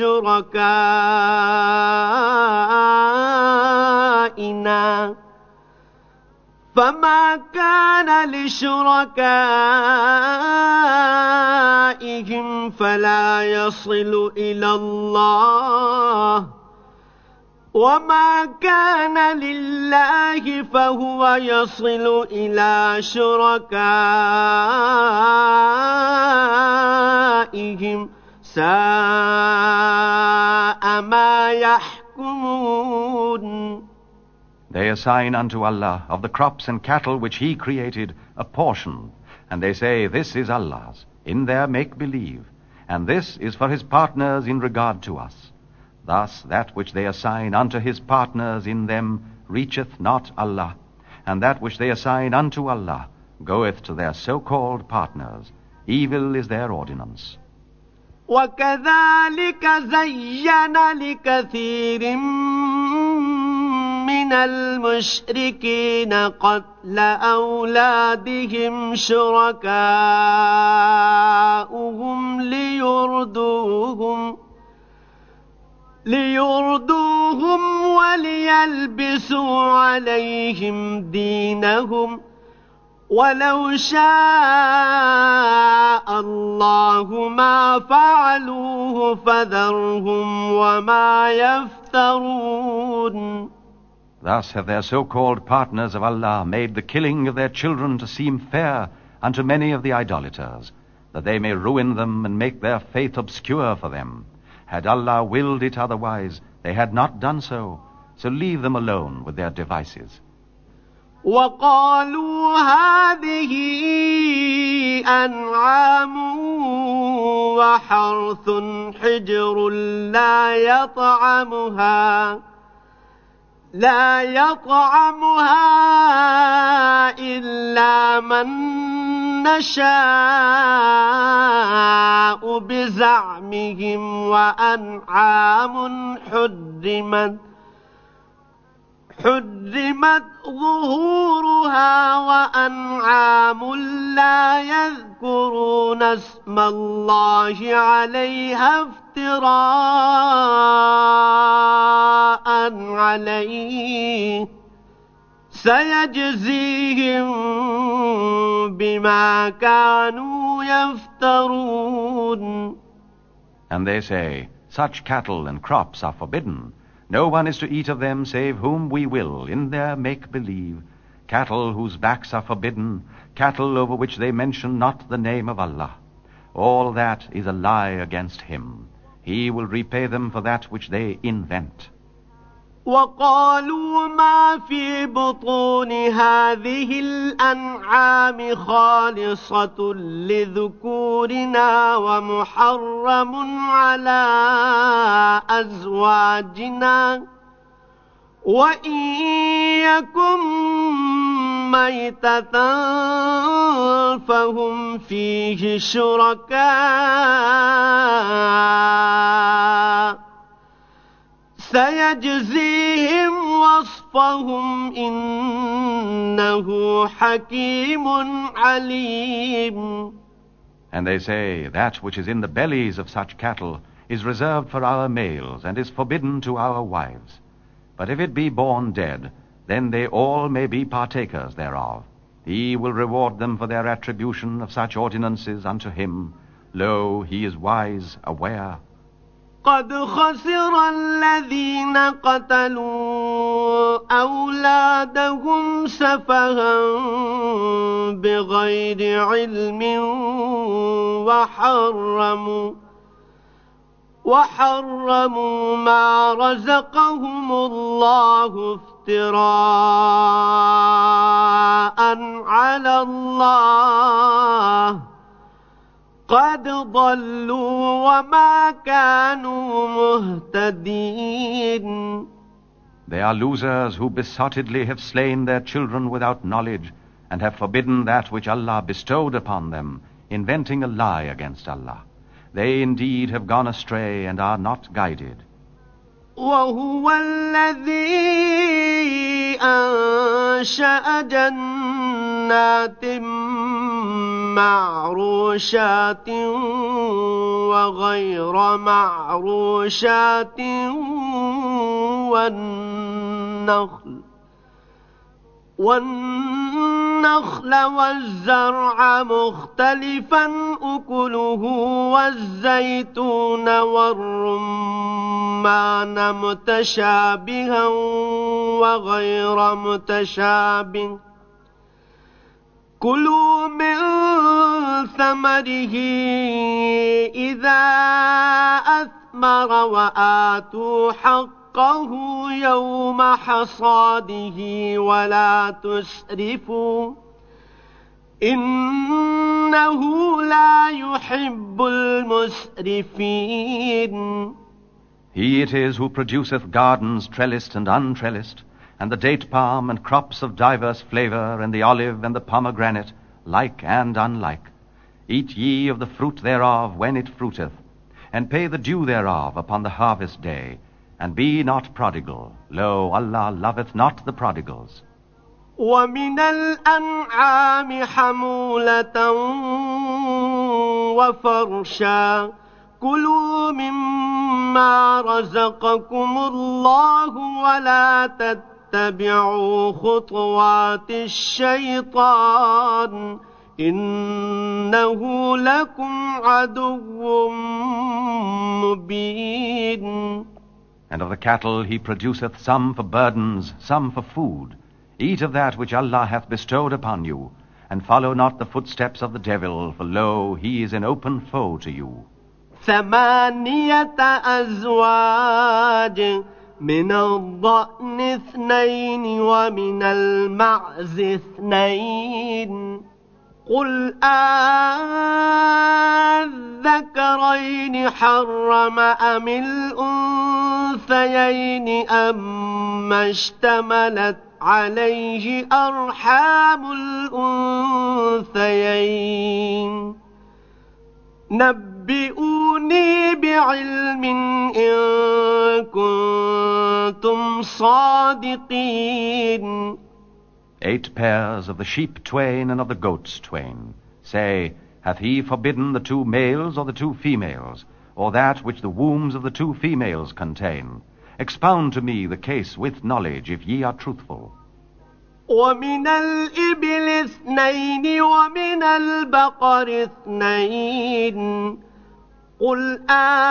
لشركائنا فما كان لشركائهم فلا يصل إلى الله وما كان لله فهو يصل إلى شركائهم ساء ما يحكمون. They assign unto Allah of the crops and cattle which He created a portion, and they say, this is Allah's, in their make-believe, and this is for His partners in regard to us. Thus that which they assign unto His partners in them reacheth not Allah, and that which they assign unto Allah goeth to their so-called partners. Evil is their ordinance. وَكَذَلِكَ زَيَّنَ لِكَثِيرٍ مِّنَ الْمُشْرِكِينَ قَتْلَ أَوْلَادِهِمْ شُرَكَاؤُهُمْ لِيُرْدُوهُمْ ليردوهم وليلبسوا عليهم دينهم ولو شاء الله ما فعلوه فذرهم وما يفترون. Thus have their so-called partners of Allah made the killing of their children to seem fair unto many of the idolaters, that they may ruin them and make their faith obscure for them. Had Allah willed it otherwise, they had not done so. So leave them alone with their devices. وَقَالُوا هَذِهِ أَنْعَامٌ وَحَرْثٌ حِجْرٌ لَا يَطْعَمُهَا لا يطعمها إلا من نشاء بزعمهم وأنعام حرمت حرمت ظهورها وأنعام لا يذكرون اسم الله عليها افتراء عليه سيجزيهم بما كانوا يفترون. And they say, such cattle and crops are forbidden. No one is to eat of them save whom we will, in their make-believe. Cattle whose backs are forbidden, cattle over which they mention not the name of Allah. All that is a lie against Him. He will repay them for that which they invent. وَقَالُوا مَا فِي بُطُونِ هَذِهِ الْأَنْعَامِ خَالِصَةٌ لِذُكُورِنَا وَمُحَرَّمٌ عَلَى أَزْوَاجِنَا وَإِنْ يَكُنْ مَيْتَةً فَهُمْ فِيهِ شُرَكَاءُ سيجزيهم وصفهم إنه حكيم عليم. And they say, that which is in the bellies of such cattle is reserved for our males and is forbidden to our wives. But if it be born dead, then they all may be partakers thereof. He will reward them for their attribution of such ordinances unto him. Lo, he is wise, aware. قد خسر الذين قتلوا أولادهم سفها بغير علم وحرموا وحرموا ما رزقهم الله افتراء على الله قد ضلوا وما كانوا مهتدين. They are losers who besottedly have slain their children without knowledge and have forbidden that which Allah bestowed upon them, inventing a lie against Allah. They indeed have gone astray and are not guided. وهو الذي أنشأ جنات معروشات وغير معروشات والنخل والنخل والزرع مختلفا أكله والزيتون والرمان متشابها وغير متشابه كلوا من ثمره إذا أثمر وآتوا حقه يوم حصاده ولا تسرفوا إنه لا يحب المسرفين. He it is who produceth gardens trellised and untrellised, and the date palm and crops of diverse flavour, and the olive and the pomegranate, like and unlike. Eat ye of the fruit thereof when it fruiteth, and pay the due thereof upon the harvest day, and be not prodigal. Lo, Allah loveth not the prodigals. ومن الأنعام حمولة وفرشا كلوا مما رزقكم الله ولا تتبعوا خطوات الشيطان إنه لكم عدو مبين. And of the cattle he produceth some for burdens, some for food. Eat of that which Allah hath bestowed upon you, and follow not the footsteps of the devil, for lo, he is an open foe to you. ثمانية أزواج من الضأن اثنين ومن المعز اثنين قل أذكرين حرم أم الأنثيين أما اشتملت عليه أرحام الأنثيين نبئوني بعلم إن كنتم صادقين. Eight pairs of the sheep twain and of the goats twain. Say, hath he forbidden the two males or the two females, or that which the wombs of the two females contain? Expound to me the case with knowledge, if ye are truthful. ومن الإبل اثنين ومن البقر اثنين قل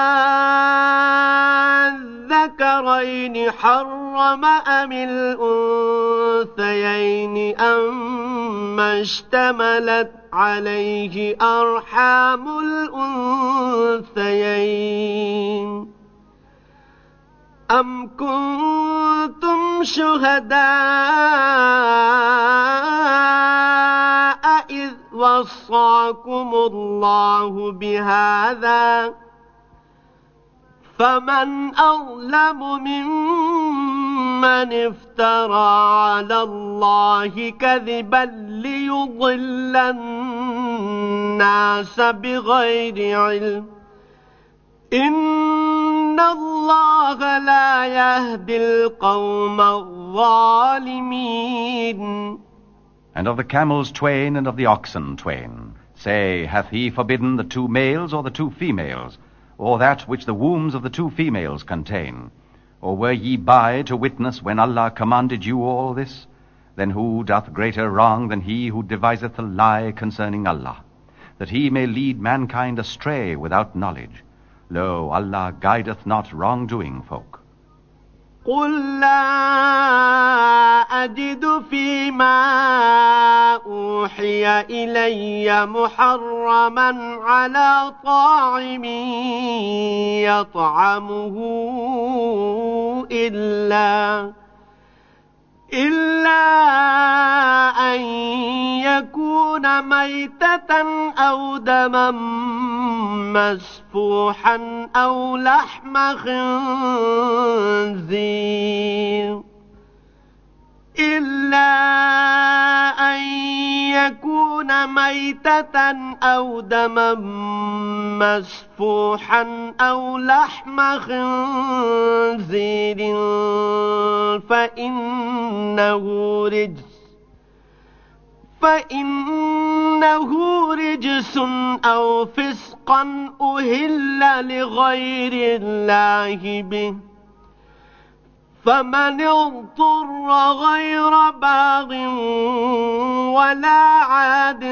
أذكرين حرم أم الأنثيين أما اشتملت عليه أرحام الأنثيين أم كنتم شهداء إذ وصاكم الله بهذا فمن أظلم ممن افترى على الله كذبا ليضل الناس بغير علم إن الله لا يهدي القوم الظالمين. And of the camels twain and of the oxen twain, say, hath he forbidden the two males or the two females, or that which the wombs of the two females contain? Or were ye by to witness when Allah commanded you all this? Then who doth greater wrong than he who deviseth a lie concerning Allah, that he may lead mankind astray without knowledge? Lo, Allah guideth not wrongdoing folk. قل لا أجد فيما أوحي إلي محرما على طاعم يطعمه إلا إلا أن يكون ميتة أو دما مسفوحا أو لحم خنزير إلا أن يكون ميتة أو دما مسفوحا أو لحم خنزير فإنه رجس فإنه رجس أو فسقا أهل لغير الله به فمن اضطر غير باغ ولا عاد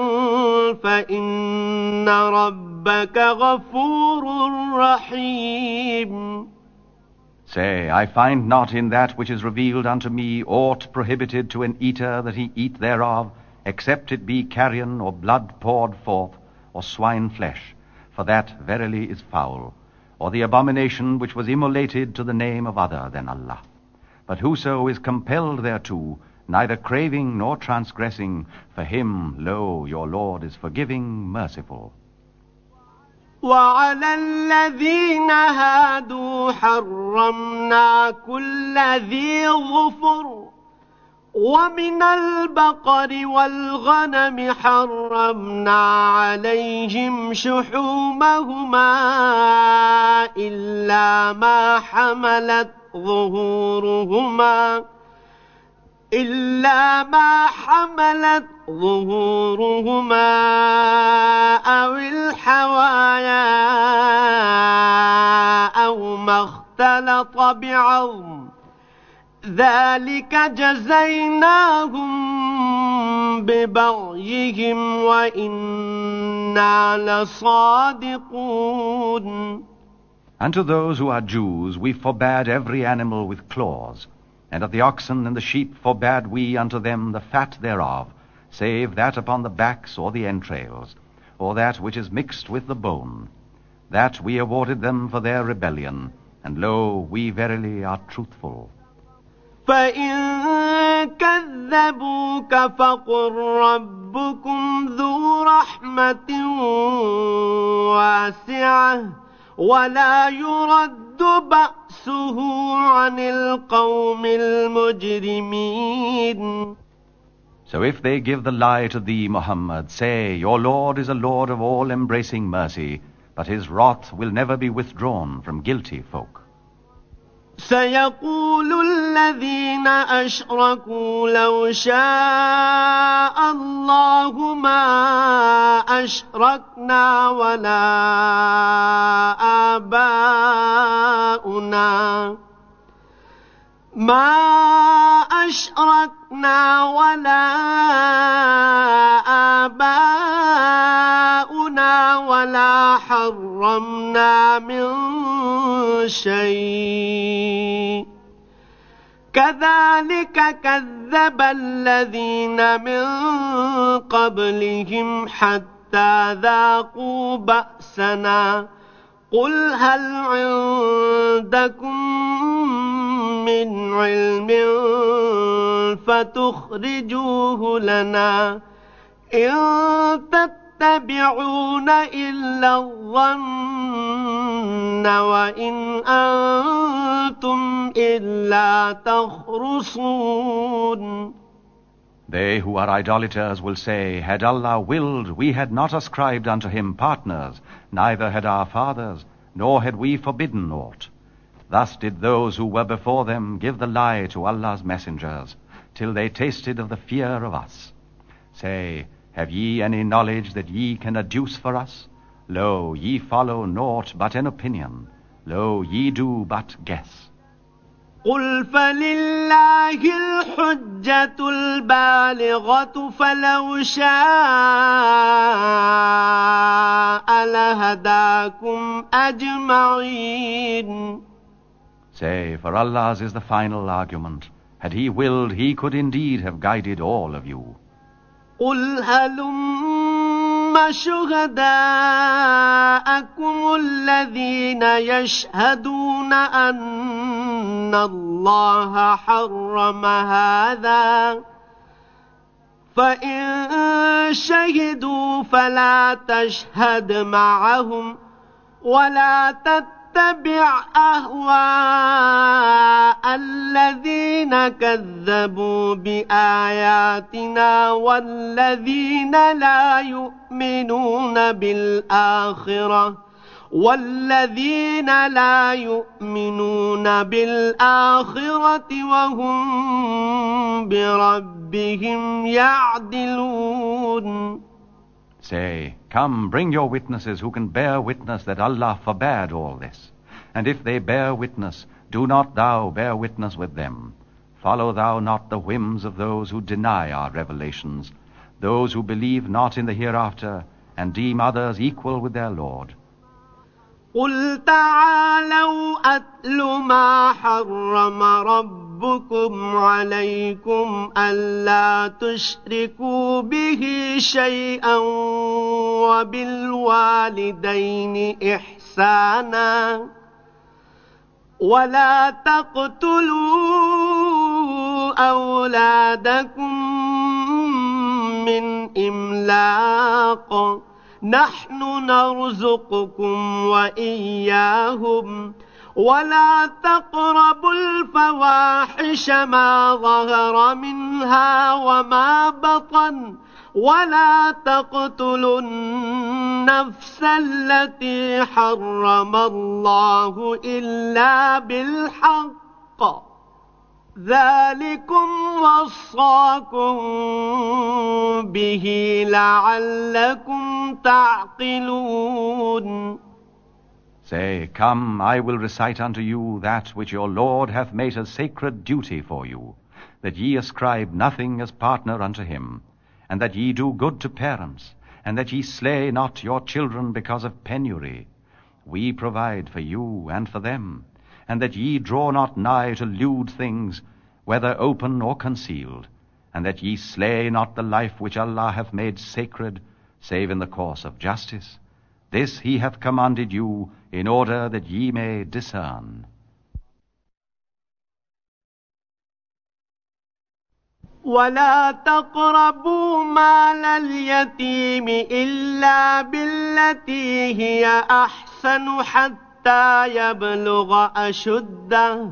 فإن ربك غفور رحيم. Say, I find not in that which is revealed unto me aught prohibited to an eater that he eat thereof, except it be carrion or blood poured forth, or swine flesh, for that verily is foul, or the abomination which was immolated to the name of other than Allah. But whoso is compelled thereto, neither craving nor transgressing, for him, lo, your Lord is forgiving, merciful. وعلى الذين هادوا حرمنا كل ذي ظفر ومن البقر والغنم حرمنا عليهم شحومهما إلا ما حملت ظهورهما إلا ما حملت ظهورهما أو الحوايا أو ما اختلط بعظم ذلك جزيناهم ببغيهم وإنا لصادقون. And to those who are Jews we forbade every animal with claws, and of the oxen and the sheep forbade we unto them the fat thereof, save that upon the backs or the entrails, or that which is mixed with the bone. That we awarded them for their rebellion, and lo, we verily are truthful. فإن كذبوك فقل ربكم ذو رحمة واسعة ولا يرد بأسه عن القوم المجرمين. So if they give the lie to thee, Muhammad, say, your Lord is a Lord of all-embracing mercy, but his wrath will never be withdrawn from guilty folk. سيقول الذين أشركوا لو شاء الله ما أشركنا ولا آباؤنا ما أشركنا ولا آباؤنا ولا حرمنا من شيء كذلك كذب الذين من قبلهم حتى ذاقوا بأسنا قل هل عندكم من علم فتخرجوه لنا إن تتبعون إلا الظن وإن أنتم إلا تخرصون. They who are idolaters will say, had Allah willed, we had not ascribed unto him partners, neither had our fathers, nor had we forbidden aught. Thus did those who were before them give the lie to Allah's messengers, till they tasted of the fear of us. Say, have ye any knowledge that ye can adduce for us? Lo, ye follow naught but an opinion. Lo, ye do but guess. قل فلله الحجة البالغة فلو شاء لهداكم أجمعين. Say, for Allah's is the final argument. Had he willed, he could indeed have guided all of you. قل هلم شهداءكم الذين يشهدون أن الله حرم هذا فإن شهدوا فلا تشهد معهم ولا تتبع تتبع أهواء الذين كذبوا بآياتنا والذين لا يؤمنون بالآخرة والذين لا يؤمنون بالآخرة وهم بربهم يعدلون. Say, come, bring your witnesses who can bear witness that Allah forbade all this. And if they bear witness, do not thou bear witness with them. Follow thou not the whims of those who deny our revelations, those who believe not in the hereafter, and deem others equal with their Lord. قل تعالوا أتل ما حرم ربكم عليكم ألا تشركوا به شيئا وبالوالدين إحسانا ولا تقتلوا أولادكم من إملاق نحن نرزقكم وإياهم ولا تقربوا الفواحش ما ظهر منها وما بطن ولا تقتلوا النفس التي حرم الله إلا بالحق ذلكم وصاكم به لعلكم تعقلون. Say, come, I will recite unto you that which your Lord hath made a sacred duty for you, that ye ascribe nothing as partner unto him, and that ye do good to parents, and that ye slay not your children because of penury. We provide for you and for them, and that ye draw not nigh to lewd things, whether open or concealed, and that ye slay not the life which Allah hath made sacred, save in the course of justice. This he hath commanded you, in order that ye may discern. ولا تقربوا مال اليتيم إلا بالتي هي أحسن حتى يبلغ أشده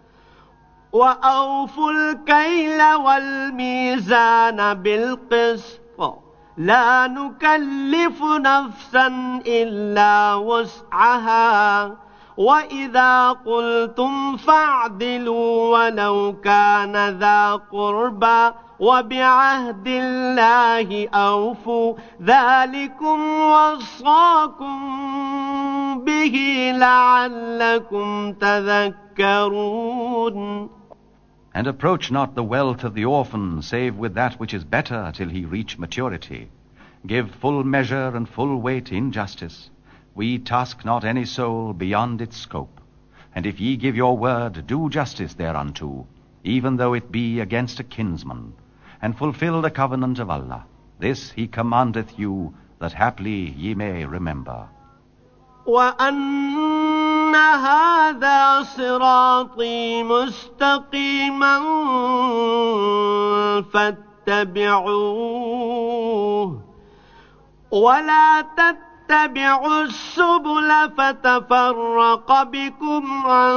وأوفوا الكيل والميزان بالقسط لا نكلف نفسا إلا وسعها وإذا قلتم فاعدلوا ولو كان ذا قربى وبعهد الله أوفوا ذلكم وصاكم به لعلكم تذكرون. And approach not the wealth of the orphan save with that which is better till he reach maturity. Give full measure and full weight in justice. We task not any soul beyond its scope. And if ye give your word, do justice thereunto, even though it be against a kinsman, and fulfill the covenant of Allah. This he commandeth you, that haply ye may remember. وأن هذا صراطي مستقيما فاتبعوه ولا تتبعوا السبل فتفرق بكم عن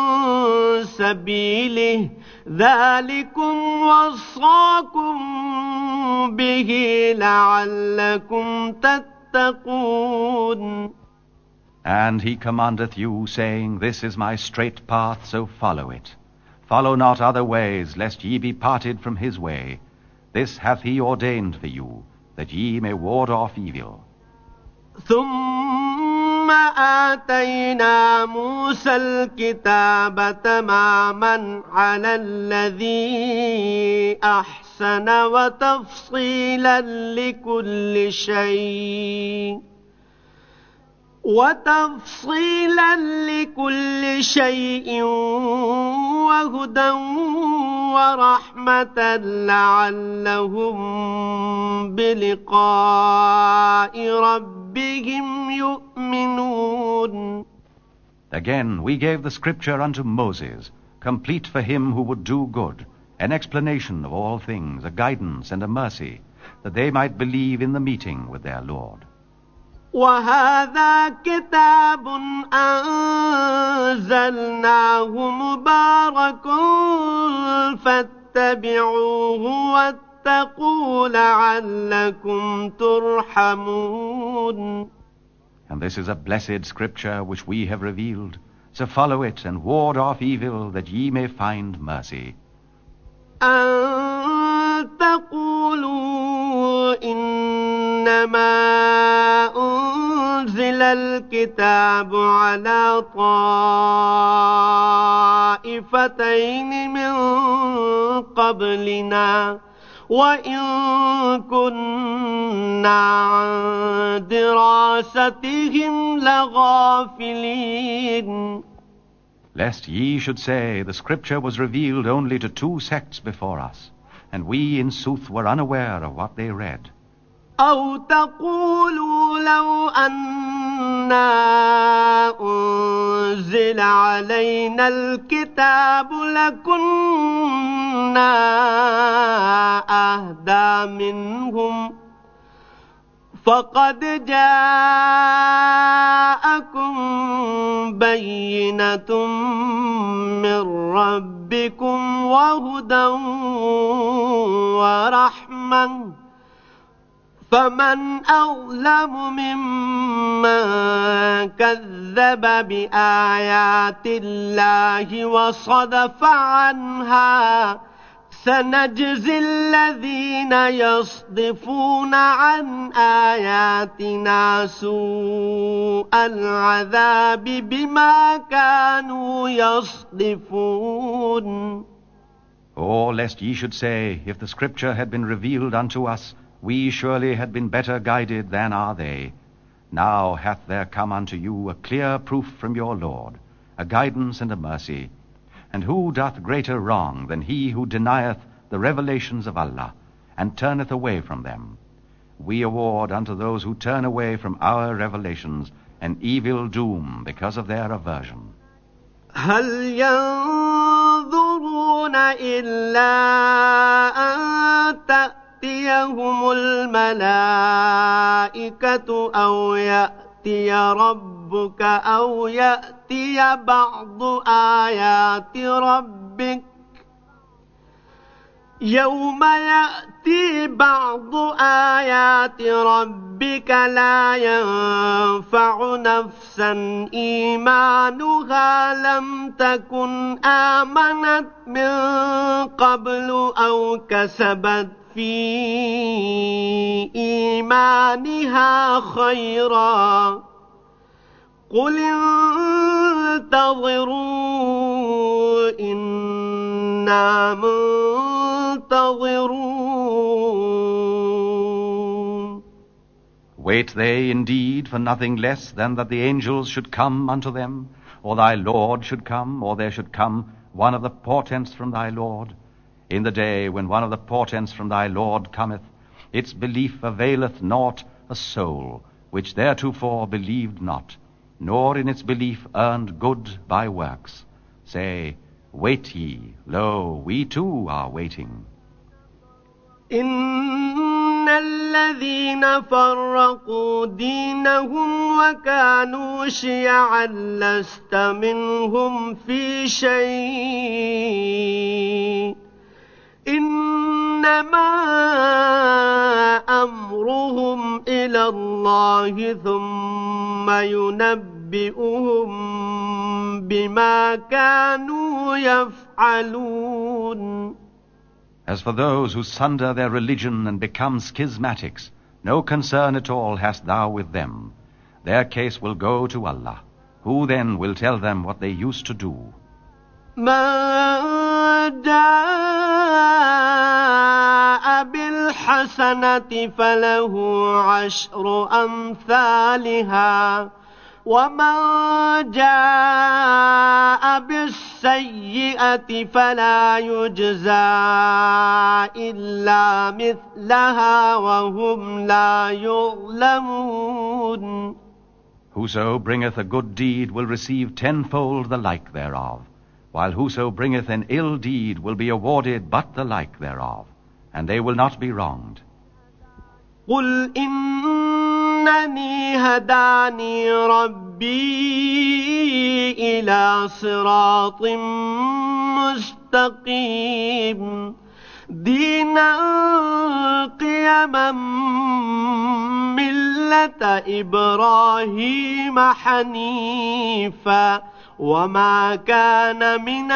سبيله ذلكم وصاكم به لعلكم تتقون. And he commandeth you, saying, This is my straight path, so follow it. Follow not other ways, lest ye be parted from his way. This hath he ordained for you, that ye may ward off evil. ثم آتينا موسى الكتاب تماما على الذي أحسن وتفصيلا لكل شيء وتفصيلا لكل شيء وهدى ورحمة لعلهم بلقاء ربهم يؤمنون. Again, we gave the scripture unto Moses, complete for him who would do good, an explanation of all things, a guidance and a mercy, that they might believe in the meeting with their Lord. وهذا كتاب أنزلناه مبارك فاتبعوه واتقوا لعلكم ترحمون. And this is a blessed scripture which we have revealed. So follow it and ward off evil, that ye may find mercy. أن تقولوا إنما أنزل الكتاب على طائفتين من قبلنا وإن كنا عن دراستهم لغافلين. Lest ye should say, the scripture was revealed only to two sects before us, and we in sooth were unaware of what they read. أو تقولوا لو أنا أنزل علينا الكتاب لكنا أهدى منهم فقد جاءكم بينة من ربكم وهدى ورحمة فمن أظلم ممن كذب بآيات الله وصدف عنها سنجزي الذين يصدفون عن آياتنا سوء العذاب بما كانوا يصدفون. Or lest ye should say, if the scripture had been revealed unto us, we surely had been better guided than are they. Now hath there come unto you a clear proof from your Lord, a guidance and a mercy. And who doth greater wrong than he who denieth the revelations of Allah, and turneth away from them? We award unto those who turn away from our revelations an evil doom because of their aversion. هل ينظرون إلا أن تأتيهم الملائكة أو يأتي ربك أو يأتي بعض آيات ربك يوم يأتي بعض آيات ربك لا ينفع نفسا إيمانها لم تكن آمنت من قبل أو كسبت في إيمانها خيرا قل انتظروا إنا منتظرون. Wait they indeed for nothing less than that the angels should come unto them, or thy Lord should come, or there should come one of the portents from thy Lord? In the day when one of the portents from thy Lord cometh, its belief availeth naught a soul which theretofore believed not, nor in its belief earned good by works. Say, wait ye, lo, we too are waiting. إن الذين فرقوا دينهم وكانوا شيعا لست منهم في شيء إنما أمرهم إلى الله ثم ينبئهم بما كانوا يفعلون. As for those who sunder their religion and become schismatics, no concern at all hast thou with them. Their case will go to Allah. Who then will tell them what they used to do? من جاء بالحسنة فله عشر أمثالها ومن جاء بالسيئة فلا يجزى إلا مثلها وهم لا يظلمون. Whoso bringeth a good deed will receive tenfold the like thereof, while whoso bringeth an ill deed will be awarded but the like thereof, and they will not be wronged. قل إن إنني هداني ربي إلى صراط مستقيم دينا قيما ملة إبراهيم حنيفا وما كان من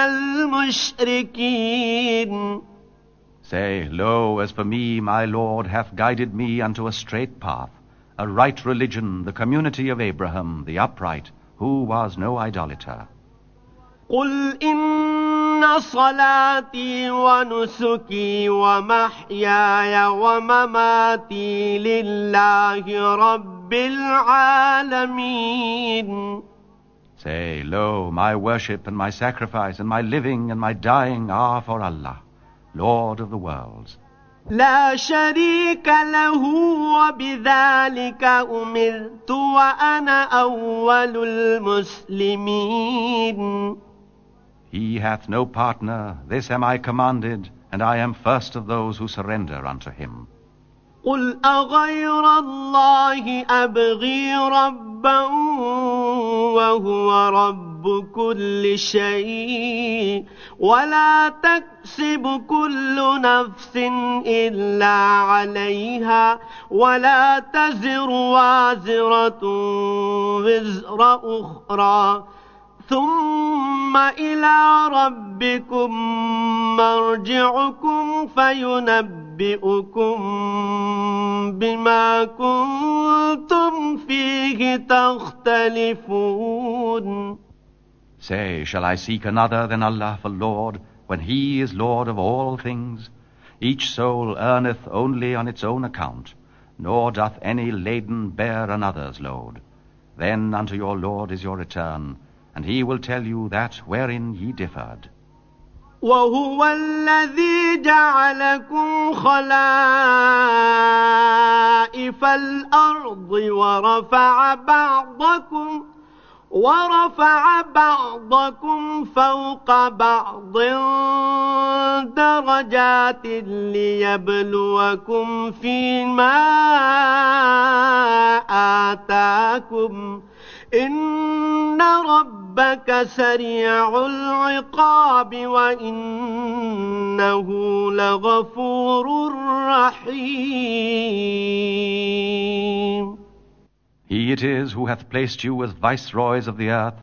المشركين. Say, Lo, as for me, my Lord hath guided me unto a straight path, a right religion, the community of Abraham, the upright, who was no idolater. قل إن صلاتي ونسكي ومحياي ومماتي لله رب العالمين. Say, Lo, my worship and my sacrifice and my living and my dying are for Allah, Lord of the worlds. لا شريك له وبذلك أمرت وأنا أول المسلمين. He hath no partner, this am I commanded, and I am first of those who surrender unto him. قل أغير الله أبغي ربا وهو رب كل شيء ولا تكسب كل نفس إلا عليها ولا تزر وازرة وزر أخرى ثم إلى ربكم مرجعكم فينبئكم بما كنتم فيه تختلفون. Say, shall I seek another than Allah for Lord, when He is Lord of all things? Each soul earneth only on its own account, nor doth any laden bear another's load. Then unto your Lord is your return, and He will tell you that wherein ye differed. وهو الذي جعلكم خلائف الأرض ورفع بعضكم ورفع بعضكم فوق بعض درجات ليبلوكم فيما آتاكم إن ربك سريع العقاب وإنه لغفور رحيم. He it is who hath placed you as viceroys of the earth,